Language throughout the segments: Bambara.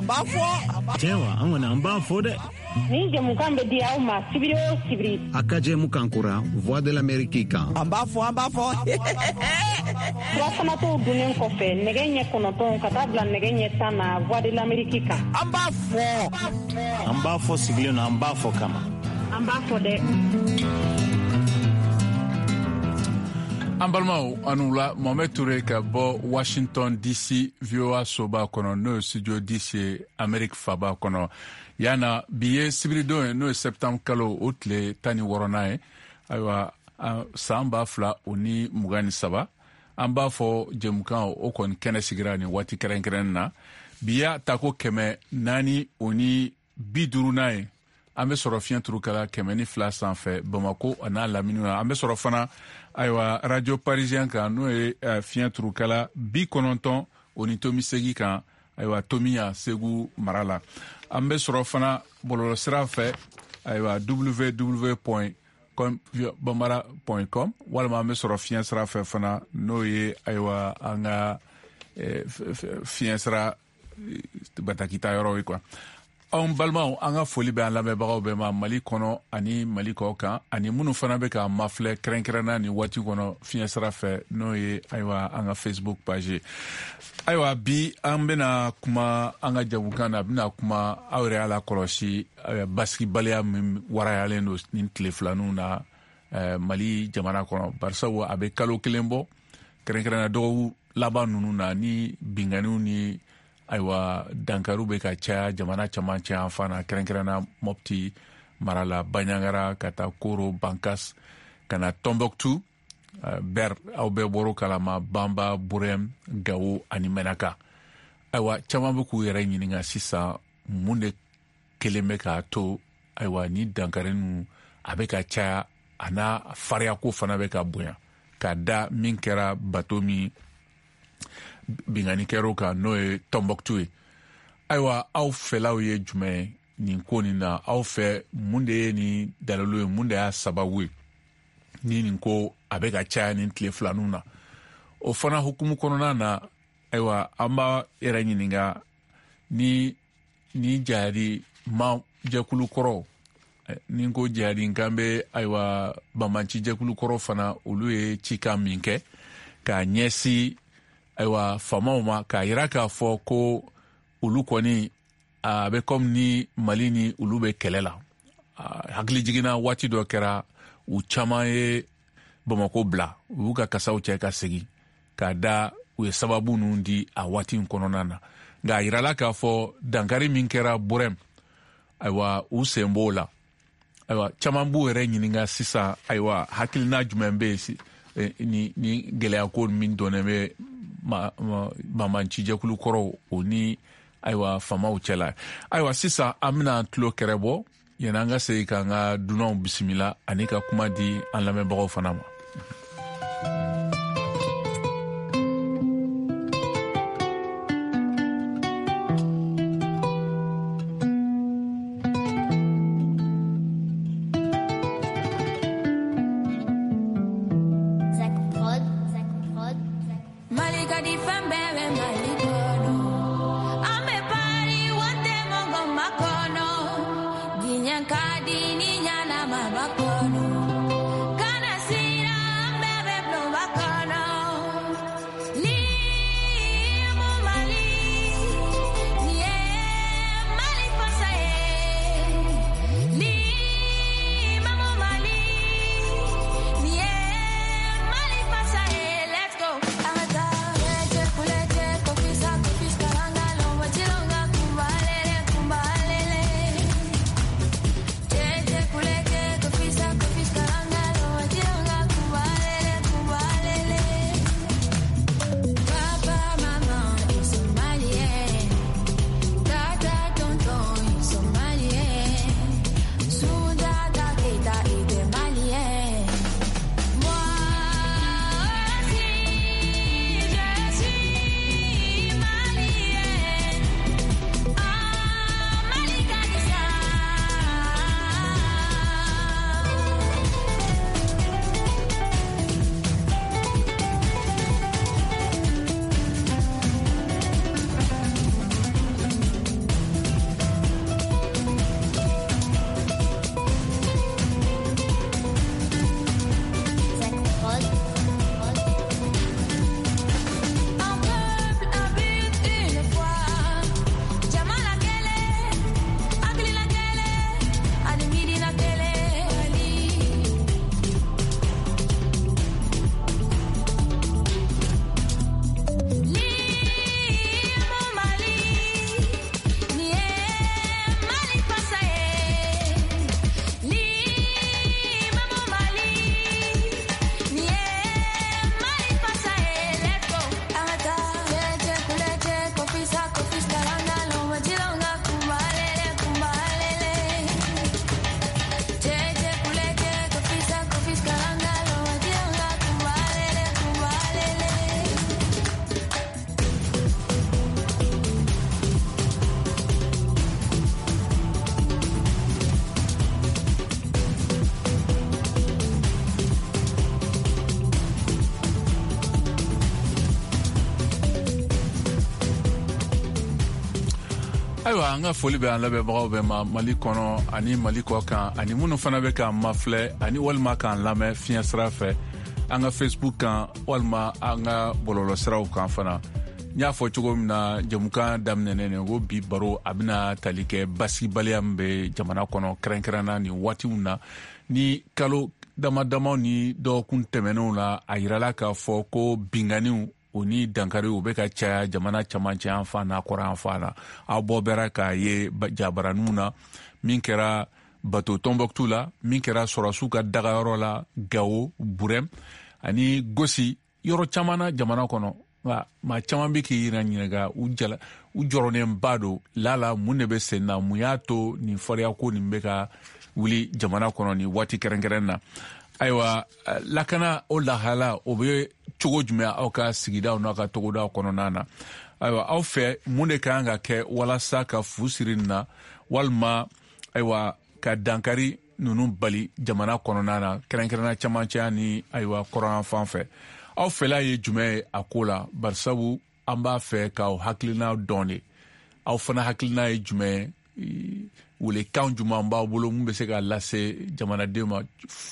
Cewa an wani an ba fo de. Ni jamukan be di aw ma sibiri o sibiri. Akaje mukankura Voix de l'Amérique kan. An b'a fɔ. Furafana t'o dunnen kɔfɛ nɛgɛ ɲɛ 9 ka taa bila nɛgɛ ɲɛ 10 na Voix de l'Amérique kan. An b'a fɔ. An b'a fɔ sigilen na an b'a fɔ kama. An b'a fɔ dɛ. An balimaw anu la Mohamed Touré ka bɔ Washington DC VOA soba kɔnɔ n'o ye studio DC Amérique faba kɔnɔ yana bi ye sibiridon ye n'o ye septembre kalo o tile 16 ye ayiwa san 2023 an b'a fɔ jɛmukan o kɔni kɛnɛ sigira ni waati kɛrɛnkɛrɛnnen na bi ya ta ko 450 ye an bɛ sɔrɔ fiɲɛ turukala 102 sanfɛ Bamako a n'a lamini na an bɛ sɔrɔ fana ayiwa radio parisien kan n'o ye fiɲɛ turukala 90 o ni tomi segi kan ayiwa tomiya segu mara la an bɛ sɔrɔ fana bɔlɔlɔ sira fɛ ayiwa www.bambara.com walima an bɛ sɔrɔ fiɲɛ sira fɛ fana n'o ye ayiwa an ka fiɲɛ sira batakita yɔrɔ ye quoi. Anw balimaw an ka foli bɛ an lamɛnbagaw bɛɛ ma Mali kɔnɔ ani Mali kɔ kan ani minnu fana bɛ ka mafilɛ kɛrɛnkɛrɛnna ni waati kɔnɔ fiɲɛ sira fɛ n'o ye ayiwa an ka Facebook page ayiwa bi an bɛna kuma an ka jamukan na a bɛna kuma aw yɛrɛ y'a lakɔlɔsi basigibaliya min warayalen don nin tile filaninw na Mali jamana kɔnɔ barisabu a bɛ kalo kelen bɔ kɛrɛnkɛrɛnna dɔgɔkun laban ninnu na ni binganiw ni ayiwa dankaru bɛ ka caya jamana caman caya fana kɛrɛnkɛrɛnna Mopti marala Baɲangara ka taa Koro Bankas ka na Tombouctou Ber aw bɛɛ bɔr'o kalama Bamba Burem Gao ani Menaka ayiwa caman bɛ k'u yɛrɛ ɲininka sisan mun de kelen bɛ k'a to ayiwa ni dankari ninnu a bɛ ka caya a n'a fariyako fana bɛ ka bonya ka da min kɛra bato min bingani kɛr'o kan n'o ye Tombouctou ye ayiwa aw fɛlaw ye jumɛn ye nin ko nin na aw fɛ mun de ye nin dalilu ye mun de y'a sababu ye ni nin ko a bɛ ka caya nin tile filaninw na o fana hukumu kɔnɔna na ayiwa an b'a yɛrɛ ɲininka ni jihadi ma jɛkulu kɔrɔ ni ko jihadi kan bɛ ayiwa Banbanci jɛkulu kɔrɔ fana olu ye cikan min kɛ k'a ɲɛsin ayiwa famaw ma k'a yira k'a fɔ ko olu kɔni a bɛ comme ni Mali ni olu bɛ kɛlɛ la hakili jiginna waati dɔ kɛra u caman ye Bamako bila u y'u ka kasaw cɛ ka segin k'a da u ye sababu ninnu di a waati in kɔnɔna na nka a yirala k'a fɔ dankari min kɛra Burem ayiwa u sen b'o la ayiwa caman b'u yɛrɛ ɲininka sisan ayiwa hakilina jumɛn bɛ yen ni gɛlɛyako min dɔnnen bɛ Banbanci jɛkulu kɔrɔw o ni ayiwa famaw cɛla ayiwa sisan an bɛna tulo kɛrɛ bɔ yanni an ka segin k'an ka dunanw bisimila ani ka kuma di an lamɛnbagaw fana ma. Ayiwa an ka foli bɛ an lamɛnbagaw bɛɛ ma Mali kɔnɔ ani Mali kɔ kan ani minnu fana bɛ k'an mafilɛ ani walima k'an lamɛn fiɲɛ sira fɛ an ka Facebook kan walima an ka bɔlɔlɔsiraw kan fana. N y'a fɔ cogo min na jamukan daminɛnen ko bi baro a bɛna tali kɛ basigibaliya min bɛ jamana kɔnɔ kɛrɛnkɛrɛnna nin waatiw na ni kalo damadamaw ni dɔgɔkun tɛmɛnenw la a yirala k'a fɔ ko binganiw o ni dankari u bɛ ka caya jamana camancɛ an fan n'a kɔrɔ an fan na. Aw bɔ bɛra k'a ye jabaraninw na min kɛra bato Tombouctou la min kɛra Sɔrɔsiw ka dagayɔrɔ la Gao Burem ani Gosi yɔrɔ caman na jamana kɔnɔ. Nka maa caman bɛ k'i yɛrɛ ɲininka u jɔrɔnenba don lala mun de bɛ sen na mun y'a to nin fariya ko nin bɛ ka wuli jamana kɔnɔ nin waati kɛrɛnkɛrɛn na. Ayiwa lakana o lahala o bɛ cogo jumɛn aw ka sigidaw n'aw ka togodaw kɔnɔna na. Ayiwa aw fɛ mun de kan ka kɛ walasa ka fu siri nin na walima ayiwa ka dankari ninnu bali jamana kɔnɔna na kɛrɛnkɛrɛnna camancɛ ni ayiwa kɔrɔn fan fɛ. Aw fɛla ye jumɛn ye a ko la barisabu an b'a fɛ k'aw hakilina dɔn de. Aw fana hakilina ye jumɛn ye welekan jumɛn b'aw bolo mun bɛ se ka lase jamanadenw ma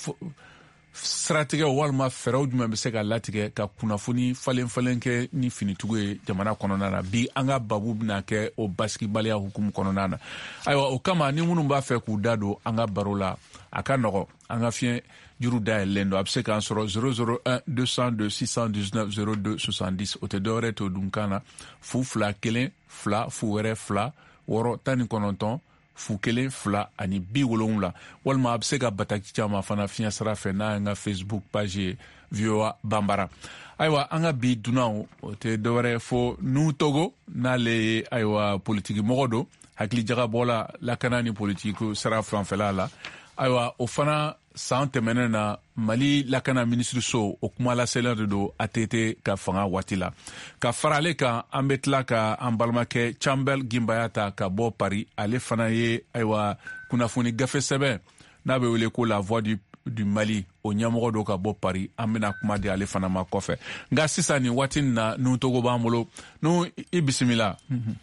siratigɛ walima fɛɛrɛw jumɛn bɛ se ka latigɛ ka kunnafoni falen kɛ ni finitugu ye jamana kɔnɔna na. Bi an ka babu bɛna kɛ o basigibaliya hukumu kɔnɔna na. Ayiwa o kama ni minnu b'a fɛ k'u da don an ka baro la a ka nɔgɔ an ka fiɲɛ juru dayɛlɛlen don a bɛ se k'an sɔrɔ 001 202 619 02 70 o tɛ dɔwɛrɛ to dunkan na 0 2 1 2 0 2 6 19 fu 1 2 ani 70 walima a bɛ se ka bataki caman fana fiɲɛ sira fɛ n'a y'an ka Facebook page ye VOA Bambara. Ayiwa an ka bi dunanw o tɛ dɔwɛrɛ fo Nuhu Togo n'ale ye ayiwa politiki mɔgɔ don hakili jagabɔla lakana ni politiki sira fanfɛla la. Ayiwa o fana san tɛmɛnen na Mali lakana minisiriso o kuma laselen de don ATT ka fanga waati la. Ka fara ale kan an bɛ tila ka an balimakɛ Chambel Gimbaya ta ka bɔ Paris ale fana ye ayiwa kunnafoni gafe sɛbɛn n'a bɛ wele ko la voix du Mali o ɲɛmɔgɔ do ka bɔ Paris an bɛna kuma di ale fana ma kɔfɛ. Nka sisan nin waati na Nuhu Togo b'an bolo. Nuhu i bisimila.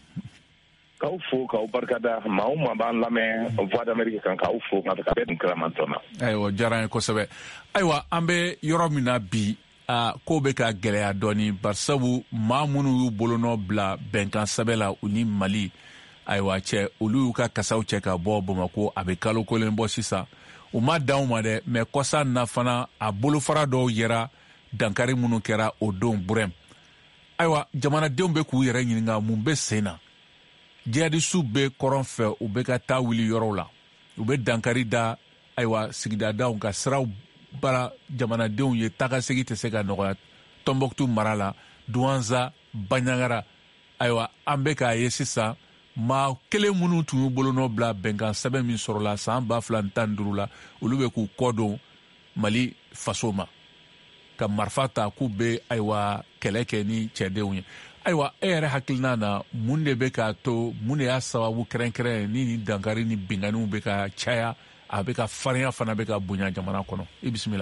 K'aw fo k'aw barikada maa o maa b'an lamɛn Voix d'Amérique kan k'aw fo ka bɛɛ dun kiramantɔ na. Ayiwa diyara n ye kosɛbɛ. Ayiwa an bɛ yɔrɔ min na bi ko bɛ ka gɛlɛya dɔɔni barisabu maa minnu y'u bolonɔ bila bɛnkan sɛbɛn la u ni Mali ayiwa cɛ olu y'u ka kasaw cɛ ka bɔ Bamako a bɛ kalo kelen bɔ sisan u ma dan u ma dɛ mɛ kɔsa na fana a bolofara dɔw yera dankari minnu kɛra o don Burem. Ayiwa jamanadenw bɛ k'u yɛrɛ ɲininka mun bɛ sen na. Jihadisiw bɛ kɔrɔn fɛ u bɛ ka taa wuli yɔrɔw la u bɛ dankari da ayiwa sigidadaw ka siraw bara jamanadenw ye tagasegi tɛ se ka nɔgɔya Tombouctou mara la Douentza Bandiagara ayiwa an bɛ k'a ye sisan maa kelen minnu tun y'u bolonɔ bila bɛnkan sɛbɛn min sɔrɔla san 2015 la olu bɛ k'u kɔ don Mali faso ma ka marifa ta k'u bɛ ayiwa kɛlɛ kɛ ni cɛdenw ye. Ayiwa e yɛrɛ hakilina na mun de bɛ k'a to mun de y'a sababu kɛrɛnkɛrɛn ni dankari ni binganiw bɛ ka caya a bɛ ka farinya fana bɛ ka bonya jamana kɔnɔ i bisimila.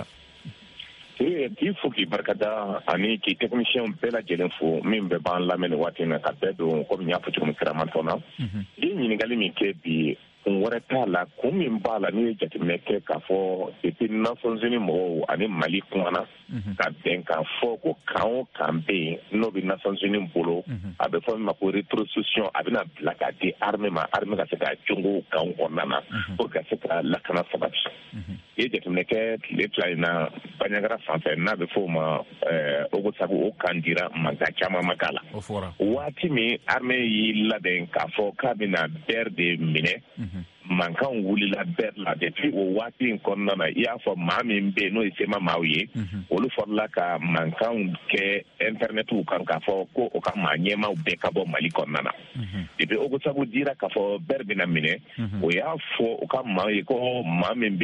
K'i fo k'i barikada ani k'i technicien bɛɛ lajɛlen fo min bɛ b'an lamɛn nin waati in na ka bɛɛ don komi n y'a fɔ cogo min kiramantɔ na. I ɲininkali min kɛ bi kun wɛrɛ t'a la kun min b'a la n'i ye jateminɛ kɛ k'a fɔ depuis Nations Unies mɔgɔw ani Mali kumana ka bɛn k'a fɔ ko kan o kan bɛ yen n'o bɛ Nations Unies bolo a bɛ fɔ min ma ko rétrocession a bɛna bila ka di armée ma armée ka se ka jongo kan kɔnɔna na pour ka se ka lakana sabati. I ye jateminɛ kɛ tile fila in na Bandiagara fanfɛ n'a bɛ fɔ o ma Ogosagu o kan dira mankan caman ma k'a la. Waati min armée y'i labɛn k'a fɔ k'a bɛna Ber de minɛ mankan wulila Ber la depuis o waati in kɔnɔna na i y'a fɔ maa min bɛ yen n'o ye sema maaw ye olu fɔrɔla ka mankanw kɛ internetiw kan k'a fɔ ko o ka maa ɲɛmaw bɛɛ ka bɔ Mali kɔnɔna na depuis Ogosagu dira k'a fɔ Ber bɛna minɛ o y'a fɔ o ka maa ye ko maa min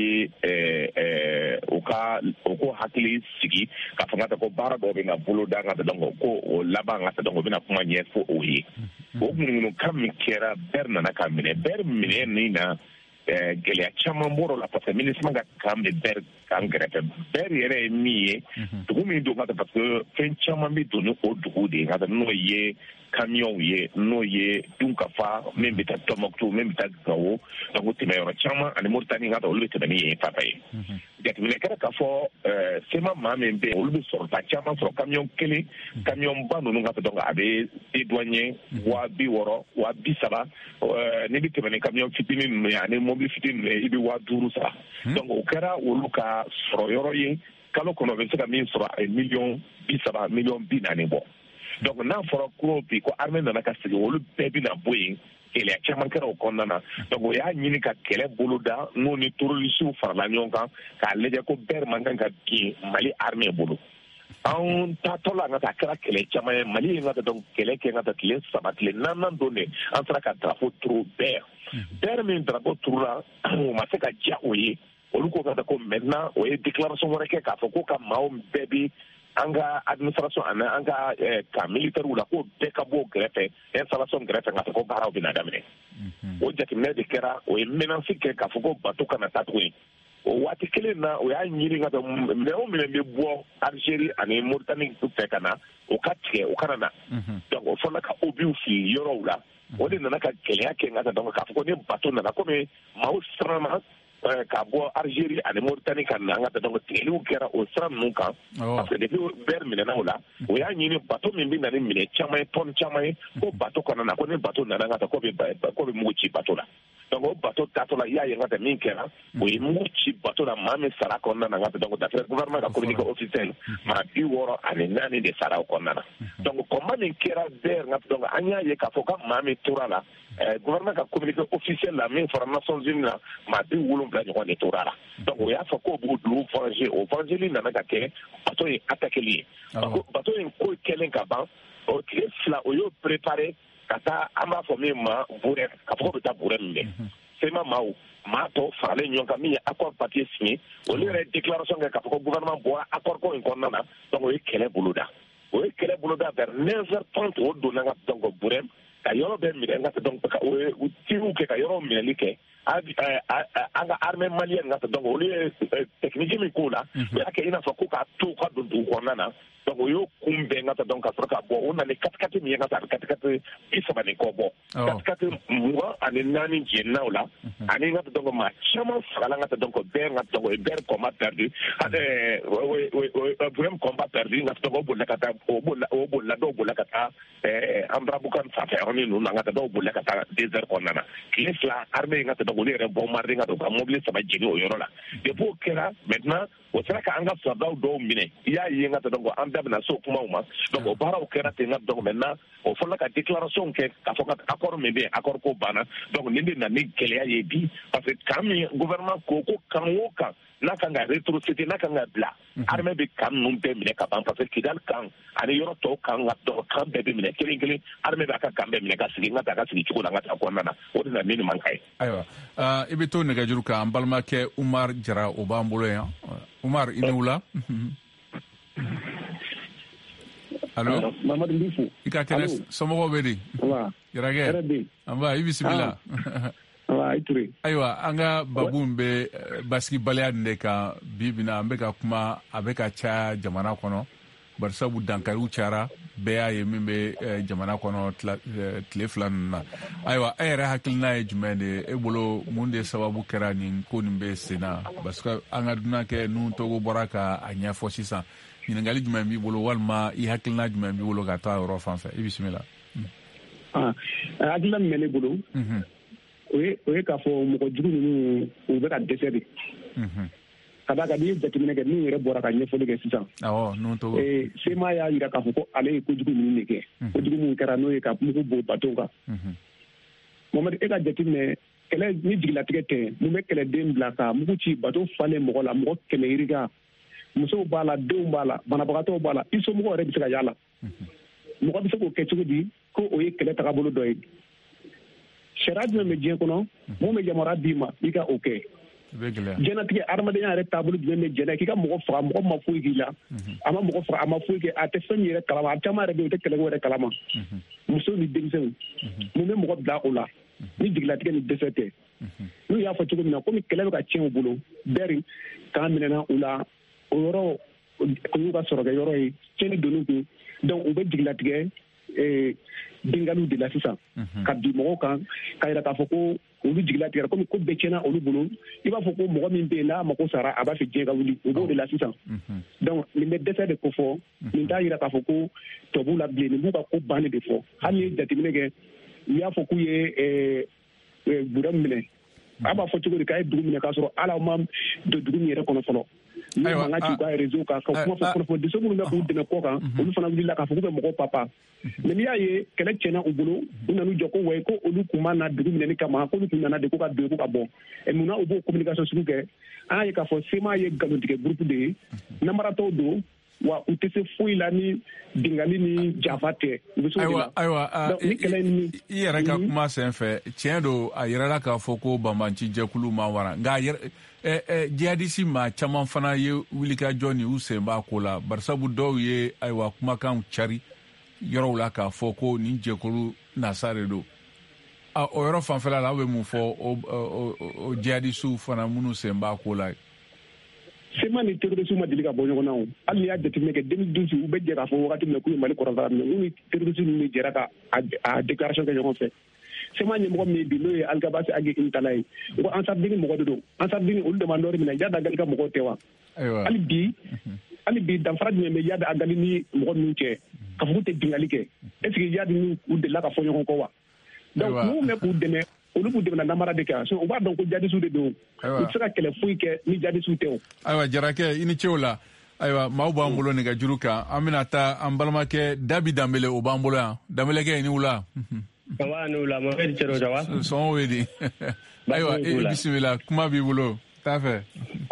bɛ o ko hakili sigi ka fanga ta ko baara dɔ bɛna bolo da ka dɔn ko o laban ka dɔn o bɛna kuma ɲɛfɔ o ye o ŋunukan min kɛra Ber nana ka minɛ Ber minɛ nin na gɛlɛya caman bɔr'o la parce que MINUSMA ka kan bɛ BER kan kɛrɛfɛ. BER yɛrɛ ye min ye dugu min don parce que fɛn caman bɛ don ni o dugu de ye n'o ye camion ye n'o ye Dunkafa min bɛ taa Tɔnbukutu min bɛ taa Gawo donc tɛmɛyɔrɔ caman ani Moritani olu bɛ tɛmɛ ni yen papa ye. Jateminɛ kɛra k'a fɔ sema maa min bɛ yen olu bɛ sɔrɔta caman sɔrɔ camion kelen camion ba ninnu donc a bɛ dédouaner 60,000 30,000 n'i bɛ tɛmɛ ni camion fitinin ninnu ye ani mobili fitinin ninnu ye i bɛ 50,000 sara donc o kɛra olu ka sɔrɔ yɔrɔ ye kalo kɔnɔ bɛ se ka min sɔrɔ a ye 30,000 40,000 bɔ. Donc n'a fɔra ko bi ko armée nana ka segin olu bɛɛ bɛna bɔ yen gɛlɛya caman kɛra o kɔnɔna na donc o y'a ɲini ka kɛlɛ bolo da n'o ni terroristes farala ɲɔgɔn kan k'a lajɛ ko BER man kan ka bin Mali armée bolo. An taatɔ la an ka taa kɛra kɛlɛ caman ye Mali ye ka donc kɛlɛ kɛ ka taa tile 3 tile 4 don de an sera ka drapeau turu BER min drapeau turula o ma se ka diya o ye olu ko ka ko maintenant o ye déclaration wɛrɛ kɛ k'a fɔ ko ka maaw bɛɛ bi an ka administration ani an ka ka militaire la ko bɛɛ ka bɔ kɛrɛfɛ installation kɛrɛfɛ ka fɔ ko baaraw bɛna daminɛ o jateminɛ de kɛra o ye menace kɛ k'a fɔ ko bateau kana taa tuguni o waati kelen na o y'a ɲini ka minɛ o minɛ bɛ bɔ Algérie ani Mauritanie fɛ ka na o ka tigɛ o kana na donc o fana ka obiw fili yɔrɔw la o de nana ka gɛlɛya kɛ nka donc k'a fɔ ko ni bateau nana komi maaw siranna ka bɔ Algérie ani Mauritanie ka na ka donc tigɛliw kɛra o sira ninnu kan parce que depuis BER minɛna o la o y'a ɲini bateau min bɛ na ni minɛ caman ye tonne caman ye ko bateau kana na ko ni bateau nana ka ko bɛ mugu ci bateau la donc o bateau taatɔ la i y'a ye ka min kɛra o ye mugu ci bateau la maa min sara kɔnɔna na ka donc d'après gouvernement ka communiqué officiel maa 64 de sara o kɔnɔna na donc combat min kɛra BER donc an y'a ye k'a fɔ ka maa min tora la gouvernement ka communiqué officiel la min fɔra Nations Unies la maa 70 ɲɔgɔn de tora la donc o y'a fɔ k'o b'u dugu venger o vengeli nana ka kɛ bateau in attaqueli ye bateau in ko kɛlen ka ban o tile 2 o y'o préparé ka taa an b'a fɔ min ma Burem k'a fɔ ko bɛ taa Burem minɛ sema maa tɔ faralen ɲɔgɔn kan min ye accord papier signé olu yɛrɛ déclaration kɛ k'a fɔ ko gouvernement bɔra accord ko in kɔnɔna na donc o ye kɛlɛ boloda vers 9h30 o donna ka donc Burem ka yɔrɔ bɛɛ minɛ ka donc o ye tiriw kɛ ka yɔrɔ minɛli kɛ an ka armée malienne ka donc olu ye technique min k'o la o y'a kɛ i n'a fɔ ko k'a to ka don dugu kɔnɔna na donc o y'o kunbɛn ka donc ka sɔrɔ ka bɔ o nana 4x4 min ye ka taa 4x4 30 kɔ bɔ 4x4 24 jɛnna o la ani ka donc maa caman fagala ka donc BER ka donc BER combat perdu Burem combat perdu ka donc o bolila ka taa o bolila dɔw bolila ka taa Ambrabukan sanfɛ yɔrɔnin ninnu na ka dɔw bolila ka taa désert kɔnɔna na tile 2 armée ka donc olu yɛrɛ bombardé ka donc ka mobile 3 jeni o yɔrɔ la depuis o kɛra maintenant o sera ka an ka soldats dɔw minɛ i y'a ye ka donc an bɛɛ bɛna se o kumaw ma donc o baaraw kɛra ten donc maintenant o fɔlɔ ka déclaration kɛ k'a fɔ ka accord min bɛ yen accord ko banna donc nin de na ni gɛlɛya ye bi parce que kan min gouvernement ko kan o kan n'a kan ka rétrocéder n'a kan ka bila armée bɛ kan ninnu bɛɛ minɛ ka ban parce que Kidal kan ani yɔrɔ tɔw kan ka donc kan bɛɛ bɛ minɛ kelen kelen armée b'a ka kan bɛɛ minɛ ka sigi n ka taa ka sigi cogo la n ka taa kɔnɔna na o de na ni nin man ka ye. Ayiwa i bɛ to nɛgɛjuru kan an balimakɛ Umar Jara o b'an bolo yan Umar i ni wula. Allo Mamadu Bifu i ka kɛnɛ somɔgɔw bɛ di Yarakɛ an ba i bisimila ayiwa an ka babu bɛ basigibaliya nin de kan bi bina an bɛ ka kuma a bɛ ka caya jamana kɔnɔ bari sabu dankariw cayara bɛɛ y'a ye min bɛ jamana kɔnɔ tile 2 ninnu na ayiwa e yɛrɛ hakilina ye jumɛn de ye e bolo mun de sababu kɛra nin ko nin bɛ sen na parce que an ka dunan kɛ ninnu Togo bɔra ka a ɲɛfɔ sisan ɲininkali jumɛn b'i bolo walima i hakilina jumɛn b'i bolo ka taa yɔrɔ fan fɛ i bisimila. Hakilina min bɛ ne bolo o ye k'a fɔ mɔgɔ jugu ninnu u bɛ ka dɛsɛ de ka d'a kan n'i ye jateminɛ kɛ n'u yɛrɛ bɔra ka ɲɛfɔli kɛ sisan sema y'a jira k'a fɔ ko ale ye kojugu ninnu de kɛ kojugu minnu kɛra n'o ye ka mugu bɔ bateau kan Mamadu e ka jateminɛ kɛlɛ ni jigilatigɛ tɛ mun bɛ kɛlɛden bila ka mugu ci bateau falen mɔgɔ la mɔgɔ 100 yirika musow b'a la denw b'a la banabagatɔw b'a la i somɔgɔw yɛrɛ bɛ se ka y'a la mɔgɔ bɛ se k'o kɛ cogo di ko o ye kɛlɛ tagabolo dɔ ye sariya jumɛn bɛ diɲɛ kɔnɔ mun bɛ yamaruya d'i ma i ka o kɛ diɲɛlatigɛ adamadenya yɛrɛ taabolo jumɛn bɛ jɛnɛ k'i ka mɔgɔ faga mɔgɔ ma foyi k'i la a ma mɔgɔ faga a ma foyi kɛ a tɛ fɛn min yɛrɛ kalama a caman yɛrɛ bɛ yen o tɛ kɛlɛko yɛrɛ kalama musow ni denmisɛnw mun bɛ mɔgɔ bila o la ni jigilatigɛ ni dɛsɛ tɛ n'u y'a fɔ cogo min na komi kɛlɛ bɛ ka tiɲɛ u bolo bɛri k'an minɛna u la o yɔrɔ o y'u ka sɔrɔkɛ yɔrɔ ye tiɲɛni donn'u kun donc u bɛ jigilatigɛ bengaliw de la sisan ka bi mɔgɔw kan k'a yira k'a fɔ ko olu jigilatigɛra komi ko bɛɛ tiɲɛna olu bolo i b'a fɔ ko mɔgɔ min bɛ yen n'a mako sara a b'a fɛ diɲɛ ka wuli o b'o de la sisan donc nin bɛ dɛsɛ de ko fɔ nin t'a yira k'a fɔ ko tɔ b'u la bilen nin b'u ka ko bannen de fɔ hali n'i ye jateminɛ kɛ u y'a fɔ k'u ye burɛ minɛ a b'a fɔ cogo di k'a ye dugu minɛ k'a sɔrɔ ala ma don dugu min yɛrɛ kɔnɔ fɔlɔ n'u mankan ci u ka réseau kan ka kuma fɔ kunnafoni diso minnu bɛ k'u dɛmɛ kɔ kan olu fana wulila k'a fɔ k'u bɛ mɔgɔw papa mais n'i y'a ye kɛlɛ tiɲɛna u bolo u nan'u jɔ ko wayi ko olu tun ma na dugu minɛni kama k'olu tun nana de ko ka don ko ka bɔ munna u b'o communication sugu kɛ an y'a ye k'a fɔ sema ye nkalontigɛ groupe de ye namaratɔw don wa u tɛ se foyi la ni bingali ni janfa tɛ u bɛ se o de la ayiwa i yɛrɛ ka kuma sen fɛ tiɲɛ don a yirala k'a fɔ ko banbanci jɛkulu ma wara nka jihadisi maa caman fana ye wulikajɔ ni u sen b'a ko la barisabu dɔw ye ayiwa kumakan cari yɔrɔw la k'a fɔ ko nin jɛkulu nasa de don o yɔrɔ fanfɛla la aw bɛ mun fɔ o jihadisiw fana minnu sen b'a ko la sema ni terroriste ma deli ka bɔ ɲɔgɔn na o hali n'i y'a jateminɛ kɛ 2012 u bɛ jɛ k'a fɔ wagati min na k'u ye Mali kɔrɔtara minɛ u ni terroriste ninnu de jɛra ka a déclaration kɛ ɲɔgɔn fɛ sema ɲɛmɔgɔ min bi n'o ye Algabasi Agi Intala ye u ko Ansar Dine mɔgɔ de don Ansar Dine olu de ma nɔɔri minɛ Yada Agali ka mɔgɔw tɛ wa hali bi danfara jumɛn bɛ Yada Agali ni mɔgɔ ninnu cɛ k'a fɔ k'u tɛ bingali kɛ est-ce que Yada ni u delila ka fɔ ɲɔgɔn kɔ wa donc n'u bɛ k'u dɛmɛ olu b'u dɛmɛ namara de kɛ u b'a dɔn ko jadisiw de don u tɛ se ka kɛlɛ foyi kɛ ni jadisiw tɛ o. ayiwa Jarakɛ i ni ce o la ayiwa maaw b'an bolo nɛgɛjuru kan an bɛna taa an balimakɛ Dabi Danbele o b'an bolo yan Danbelekɛ i ni wula. Awa ni wula Mohamed Cero Jawa. Sɔngɔ ye di ayiwa i bisimila kuma b'i bolo t'a fɛ.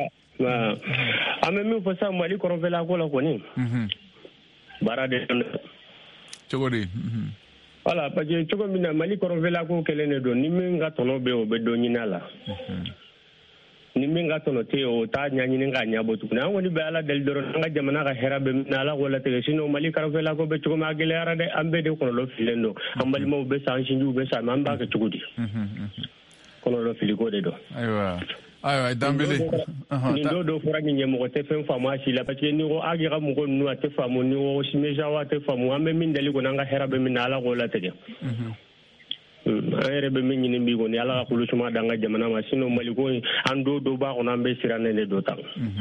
an bɛ min fɔ sisan Mali kɔrɔnfɛla ko la kɔni baara de don cogo di. Voilà, parce que cogo min na Mali kɔrɔnfɛla ko kɛlen de don ni min ka tɔnɔ bɛ o bɛ dɔ ɲini a la ni min ka tɔnɔ tɛ o t'a ɲɛɲini k'a ɲɛbɔ tuguni an kɔni bɛ ala deli dɔrɔn an ka jamana ka hɛrɛ bɛ min ala k'o latigɛ sinon Mali kɔrɔnfɛla ko bɛ cogo min a gɛlɛyara dɛ an bɛɛ de kɔlɔlɔ fililen don an balimaw bɛ sa an sinjiw bɛ sa mais an b'a kɛ cogo di kɔlɔlɔ filiko de don. ayiwa Danbele nin dɔw fɔra nin ɲɛmɔgɔ tɛ fɛn faamu a si la parce que ni ko agi ka mɔgɔ ninnu a tɛ faamu ni ko simesawa a tɛ faamu an bɛ min deli kɔni an ka hɛrɛ bɛ min na ala k'o latigɛ an yɛrɛ bɛ min ɲini bi kɔni ala ka kulu suma d'an ka jamana ma sinon Mali ko an dɔw b'a kɔnɔ an bɛ sirannen de dɔ ta.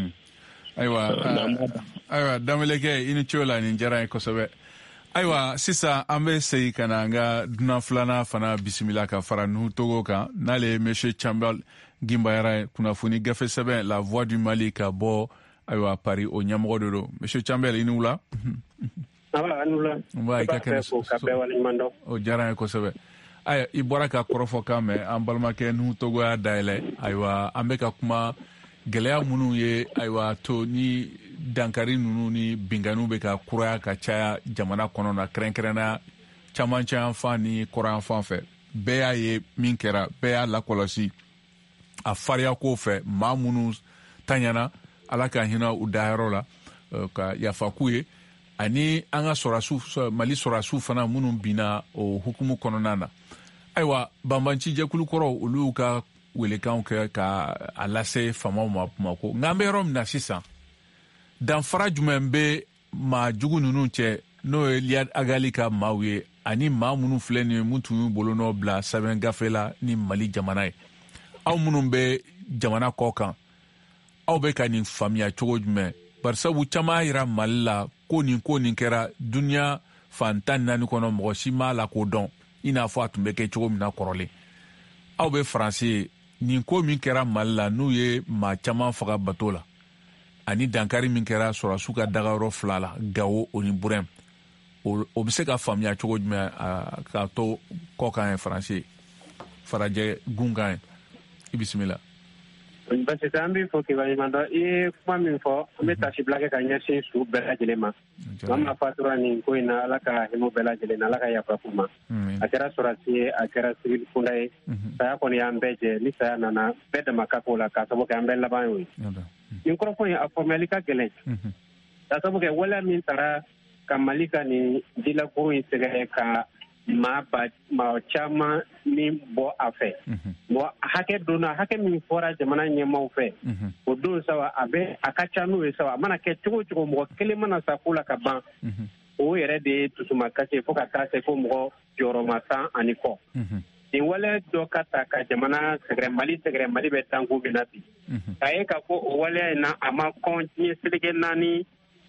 ayiwa Danbelekɛ i ni ce o la nin diyara n ye kosɛbɛ ayiwa sisan an bɛ segin ka na an ka dunan filanan fana bisimila ka fara Nuhu Togo kan n'ale ye monsieur Campbell Gimbayara kunnafoni gafe sɛbɛn La Voix du Mali ka bɔ ayiwa Paris o ɲɛmɔgɔ de don monsieur Campbell i ni wula. i ka kɛnɛ o diyara n ye kosɛbɛ ayiwa i bɔra ka kɔrɔfɔ kan mɛn an balimakɛ Nuhu Togo y'a dayɛlɛ ayiwa an bɛ ka kuma gɛlɛya minnu ye ayiwa to ni dankari ninnu ni binganiw bɛ ka kuraya ka caya jamana kɔnɔ na kɛrɛnkɛrɛnnenya camancɛ yan fan ni kɔrɔyan fan fɛ bɛɛ y'a ye min kɛra bɛɛ y'a lakɔlɔsi a fariya ko fɛ maa minnu taɲana ala ka hinɛ u dayɔrɔ la ka yafa k'u ye ani an ka Mali sɔrɔdasiw fana minnu binna o hukumu kɔnɔna na ayiwa banbanci jɛkulu kɔrɔ olu y'u ka welekanw kɛ ka a lase faamaw ma Bamako nka an bɛ yɔrɔ min na sisan danfara jumɛn bɛ maa jugu ninnu cɛ n'o ye Yada Agali ka maaw ye ani maa minnu filɛ nin ye mun tun y'u bolonɔ bila sɛbɛn gafe la ni Mali jamana ye aw minnu bɛ jamana kɔ kan aw bɛ ka nin faamuya cogo jumɛn barisabu caman yira Mali la ko nin kɛra duniya fan 14 kɔnɔ mɔgɔ si m'a la k'o dɔn i n'a fɔ a tun bɛ kɛ cogo min na kɔrɔlen aw bɛ Faransi ye nin ko min kɛra Mali la n'u ye maa caman faga bato la ani dankari min kɛra sɔrɔdasiw ka dagayɔrɔ 2 la Gawo o ni Burɛn o bɛ se ka faamuya cogo jumɛn k'a to kɔ kan ye Faransi farajɛ gun kan ye i bisimila. parce que an b'i fɔ kibaɲuman i ye kuma min fɔ an bɛ tasibila kɛ ka ɲɛsin su bɛɛ lajɛlen ma an ma fatura nin ko in na ala ka hinɛ bɛɛ lajɛlen na ala ka yafa k'u ma a kɛra sɔrɔdasi ye a kɛra civil kunda ye saya kɔni y'an bɛɛ jɛ ni saya nana bɛɛ dama ka k'o la k'a sababu kɛ an bɛɛ laban y'o ye nin kɔrɔfɔ in a faamuyali ka gɛlɛn k'a sababu kɛ waleya min taara ka Mali ka nin dilakuru in sɛgɛrɛ ka maa caman min bɔ a fɛ bon hakɛ donna hakɛ min fɔra jamana ɲɛmaaw fɛ o don sawa a ka ca n'o ye sawa a mana kɛ cogo cogo mɔgɔ kelen mana sa ko la ka ban o yɛrɛ de ye dusuma kasi fo ka taa se ko mɔgɔ jɔyɔrɔma 10 ani kɔ nin waleya dɔ ka ta ka jamana sɛgɛrɛ mali bɛ tanko min na bi k'a ye ka fɔ o waleya in na a ma kɔn diɲɛ seleke 4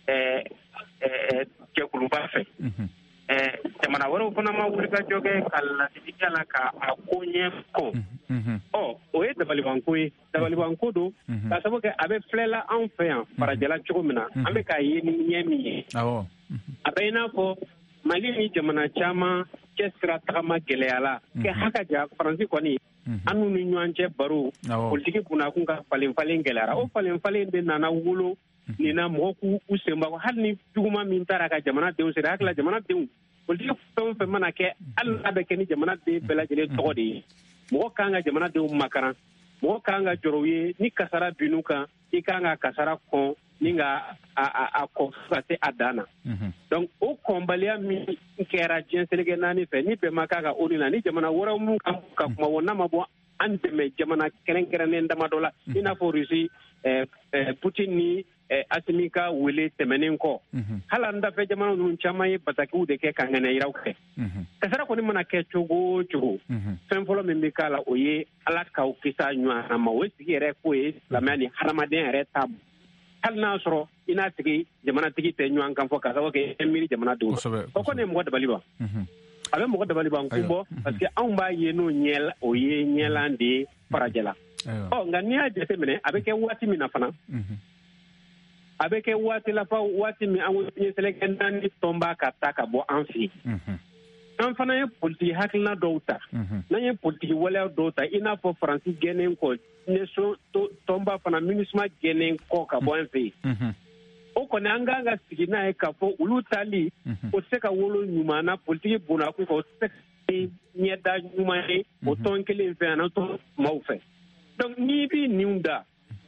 jɛkuluba fɛ jamana wɛrɛw fana ma wuli ka jɔ kɛ ka ladilikan la ka a ko ɲɛ kɔn o ye dabalibanko ye dabalibanko don ka sababu kɛ a bɛ filɛla anw fɛ yan farajɛla cogo min na an bɛ k'a ye ni ɲɛ min ye a bɛ i n'a fɔ mali ni jamana caman cɛ sira tagama gɛlɛyala kɛ haka ja faransi kɔni an n'u ni ɲɔgɔn cɛ baro politiki kunnakun ka falen gɛlɛyara o falen de nana wolo nin na mɔgɔ k'u senbɔ hali ni juguma min taara ka jamanadenw sera hakili jamanadenw politiki fɛn o fɛn mana kɛ hali n'a bɛ kɛ ni jamanaden bɛɛ lajɛlen tɔgɔ de ye mɔgɔ kan ka jamanadenw makaran mɔgɔ kan ka jɔrɔ u ye ni kasara binnu kan i kan ka kasara kɔn ni ka a kɔ fo ka se a dan na donc o kɔnbaliya min kɛra diɲɛ seleke 4 fɛ ni bɛɛ ma k'a ka ONU la ni jamana wɛrɛw mun kan ka kuma wɔ n'a ma bɔ an dɛmɛ jamana kɛrɛnkɛrɛnnen damadɔ la i n'a fɔ Rusi Putin ni Asimi ka wele tɛmɛnen kɔ hali an dafɛ jamana ninnu caman ye batakiw de kɛ ka ŋɛnɛyiraw kɛ kasara kɔni mana kɛ cogo o cogo fɛn fɔlɔ min bɛ k'a la o ye ala k'aw kisa ɲɔgɔn ma o ye sigi yɛrɛ ko ye silamɛya ni hadamadenya yɛrɛ ta hali n'a sɔrɔ i n'a tigi jamanatigi tɛ ɲɔgɔn kan fɔ k'a sababu kɛ e miiri jamanadenw o kɔni ye mɔgɔ dabali ban a bɛ mɔgɔ dabali ban kun bɔ parce que anw b'a ye n'o o ye ɲɛlan de ye farajɛla nka n'i y'a jateminɛ a bɛ kɛ waati min na fana a bɛ kɛ waati la waati min an ye seleke 4 tɔnba ka ta ka bɔ an fɛ yen an fana ye politiki hakilina dɔw ta n'an ye politiki waleya dɔw ta i n'a fɔ faransi gɛnnen kɔ nation tɔnba fana MINUSMA gɛnnen kɔ ka bɔ an fɛ yen o kɔni an kan ka sigi n'a ye k'a fɔ olu tali o tɛ se ka wolo ɲuman na politiki bonnakun kan o tɛ se ka ɲɛda ɲuman ye o tɔn kelen fɛ yan tɔn maaw fɛ donc n'i b'i ninw da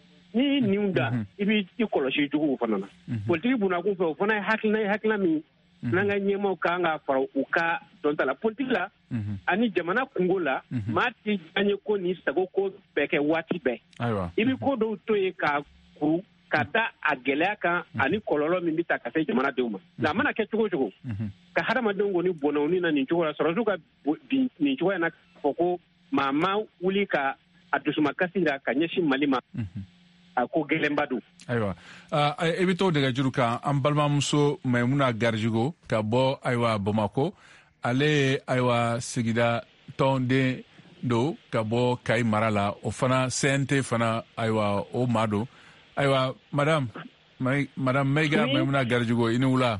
i b'i kɔlɔsi juguw fana na politiki bonnakun fɛ o fana ye hakilina min n'an ka ɲɛmaw kan ka fara u ka dɔnta la politiki la ani jamana kungo la maa ti an ye ko ni sago ko bɛɛ kɛ waati bɛɛ i bɛ ko dɔw to ye k'a kuru ka da a gɛlɛya kan ani kɔlɔlɔ min bɛ ta ka se jamanadenw ma nka a mana kɛ cogo cogo ka hadamadenw kɔni bɔnɛw na nin cogo la sɔrɔsiw ka nin cogoya na fɔ ko maa ma wuli ka a dusumakasi jira ka ɲɛsin Mali ma a ko gɛlɛnba don. Ayiwa i bɛ t'o nɛgɛjuru kan an balimamuso Mayimuna Garidigo ka bɔ ayiwa Bamako ale ye ayiwa sigida tɔnden don ka bɔ Kayi mara la o fana CNT fana ayiwa o maa don ayiwa madame Mayiga Mayimuna Garidigo i ni wula.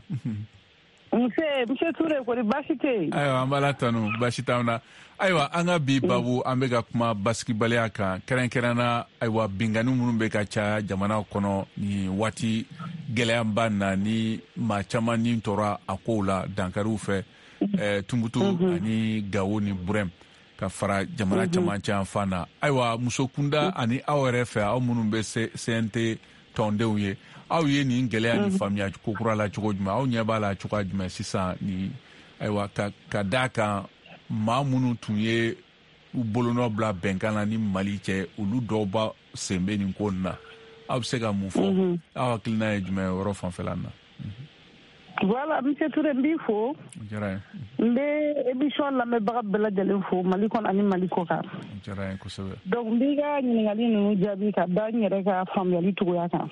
Monsieur Toure kɔni baasi tɛ yen. Ayiwa an b'ala tanu baasi t'anw na ayiwa an ka bi babu an bɛ ka kuma basigibaliya kan kɛrɛnkɛrɛnna ayiwa bingani minnu bɛ ka ca jamana kɔnɔ ni waati gɛlɛyanba na ni maa caman ni tɔɔrɔ a kow la dankariw fɛ Tunbutu ani Gawo ni Burɛm ka fara jamana caman caman fan na ayiwa muso kunda ani aw yɛrɛ fɛ aw minnu bɛ CNT tɔndenw ye aw ye nin gɛlɛya ni faamuya ko kura la cogo jumɛn aw ɲɛ b'a la cogoya jumɛn sisan ni ayiwa ka d'a kan maa minnu tun ye u bolonɔ bila bɛnkan na ni Mali cɛ olu dɔw ba sen bɛ nin ko in na aw bɛ se ka mun fɔ aw hakilina ye jumɛn yɔrɔ fanfɛla na. Voilà, monsieur Touré n b'i fo n bɛ émission lamɛnbaga bɛɛ lajɛlen fo Mali kɔnɔ ani Mali kɔ kan. Diyara n ye kosɛbɛ. Donc n b'i ka ɲininkali ninnu jaabi ka da n yɛrɛ ka faamuyali cogoya kan.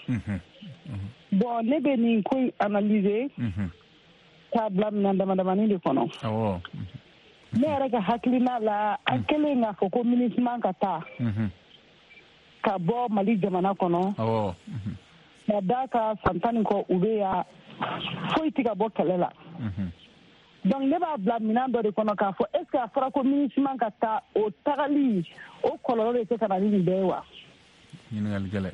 Bon ne bɛ nin ko in analyser k'a bila minɛn damadamanin de kɔnɔ. Awɔ. Ne yɛrɛ ka hakilina la an kɛlen k'a fɔ ko MINUSMA ka taa ka bɔ Mali jamana kɔnɔ ka d'a ka san 10 kɔ u bɛ yan foyi tɛ ka bɔ kɛlɛ la donc ne b'a bila minɛn dɔ de kɔnɔ k'a fɔ est ce que a fɔra ko MINUSMA ka taa o tagali o kɔlɔlɔ de tɛ ka na ni nin bɛɛ ye wa. ɲininkali gɛlɛn.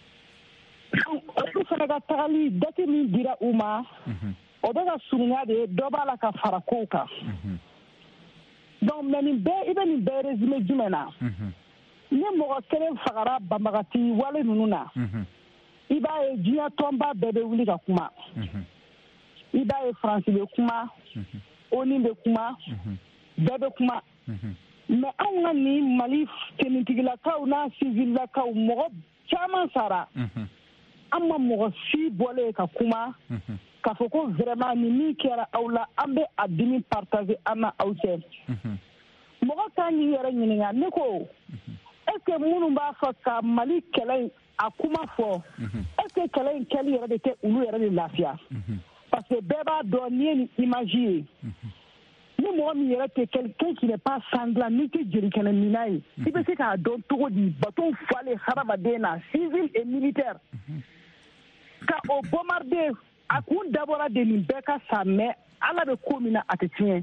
olu fana ka tagali date min dira u ma o bɛ ka surunya de dɔ b'a la ka fara kow kan. Donc mais nin bɛɛ i bɛ nin bɛɛ résumé jumɛn na ni mɔgɔ kelen fagara banbagati wale ninnu na i b'a ye diɲɛ tɔnba bɛɛ bɛ wuli ka kuma i b'a ye Faransi bɛ kuma oni bɛ kuma bɛɛ bɛ kuma mais anw ka nin Mali tenitigilakaw n'a civilakaw mɔgɔ caman sara an ma mɔgɔ si bɔlen ka kuma k'a fɔ ko vraiment ni min kɛra aw la an bɛ a dimi partager an na aw cɛ mɔgɔ kan k'i yɛrɛ ɲininka ne ko est-ce que minnu b'a fɔ ka Mali kɛlɛ a kuma fɔ est-ce que kɛlɛ in kɛli yɛrɛ de tɛ olu yɛrɛ de lafiya parce que bɛɛ b'a dɔn n'i ye nin image ye ni mɔgɔ min yɛrɛ tɛ quelqu'un qui n'est pas sanglant n'i tɛ jelikɛnɛ mina ye i bɛ se k'a dɔn cogo di bateau falen hadamaden na civil et militaire ka o bombarder a kun dabɔra de nin bɛɛ ka sa mais ala bɛ ko min na a tɛ tiɲɛ.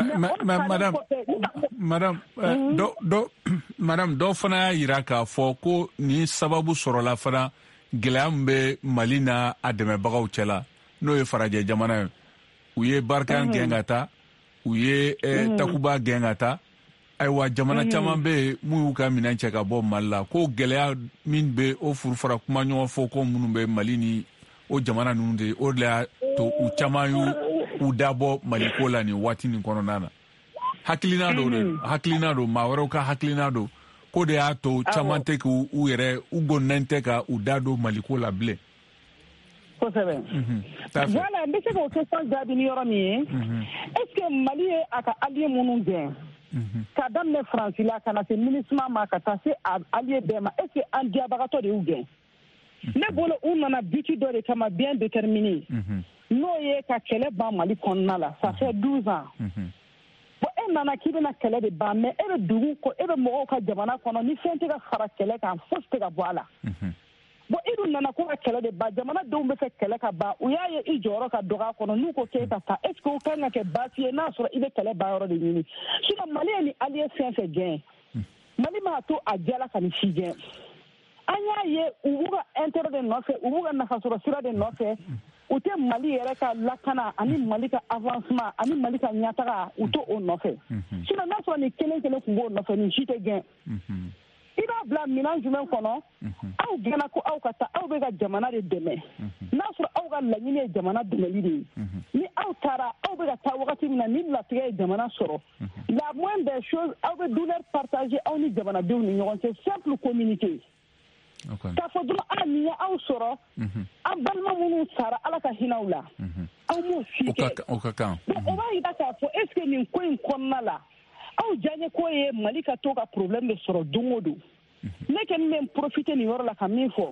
madame dɔw fana y'a jira k'a fɔ ko ni sababu sɔrɔla fana gɛlɛya min bɛ Mali n'a a dɛmɛbagaw cɛla n'o ye farajɛ jamana ye u ye Barkan gɛn ka taa u ye Takuba gɛn ka taa ayiwa jamana caman bɛ yen mun y'u ka minɛn cɛ ka bɔ Mali la ko gɛlɛya min bɛ o furufara kuma ɲɔgɔn fɔ ko minnu bɛ Mali ni o jamana ninnu de o de y'a to u caman y'u dabɔ Mali ko la nin waati nin kɔnɔna na hakilina do maa wɛrɛw ka hakilina do ko de y'a to caman tɛ k'u yɛrɛ u gɔnnen tɛ ka u da don Mali ko la bilen. Kosɛbɛ. Voilà n bɛ se k'o question jaabi ni yɔrɔ min ye est-ce que Mali ye a ka allié minnu gɛn k'a daminɛ Faransi la ka na se MINUSMA ma ka taa se allié bɛɛ ma est-ce que an diyabagatɔ de y'u gɛn ne bolo u nana but dɔ de kama bien déterminé n'o ye ka kɛlɛ ban Mali kɔnɔna la ça fait 12 ans bon e nana k'i bɛna kɛlɛ de ban mais e bɛ dugu kɔ e bɛ mɔgɔw ka jamana kɔnɔ ni fɛn tɛ ka fara kɛlɛ kan fosi tɛ ka bɔ a la bon i dun nana ko ka kɛlɛ de ban jamanadenw bɛ fɛ kɛlɛ ka ban u y'a ye i jɔyɔrɔ ka dɔgɔ a kɔnɔ n'u ko k'e ka taa est-ce que o kan ka kɛ baasi ye n'a sɔrɔ i bɛ kɛlɛ ban yɔrɔ de ɲini sinon Mali ye ni allié fɛn fɛn gɛn Mali m'a to a jala ka ni si gɛn an y'a ye u b'u ka intérêt de nɔfɛ u b'u ka nafasɔrɔ sira de nɔfɛ u tɛ Mali yɛrɛ ka lakana ani Mali ka avancement ani Mali ka ɲɛtaga u t'o nɔfɛ sinon n'a sɔrɔ ni kelen kelen tun b'o nɔfɛ ni si tɛ gɛn i b'a bila minɛn jumɛn kɔnɔ aw gɛnna ko aw ka taa aw bɛ ka jamana de dɛmɛ n'a sɔrɔ aw ka laɲini ye jamana dɛmɛli de ye ni aw taara aw bɛ ka taa wagati min na ni latigɛ ye jamana sɔrɔ la moindre des choses aw bɛ douleur partager aw ni jamanadenw ni ɲɔgɔn cɛ simple communiqué k'a fɔ dɔrɔn nin ye aw sɔrɔ an balima minnu sara ala ka hinɛ aw la aw m'o si kɛ o b'a jira k'a fɔ est-ce que nin ko in kɔnɔna la aw diyaɲɛ ko ye Mali ka to ka problème de sɔrɔ don o don ne kɔni bɛ profiter nin yɔrɔ la ka min fɔ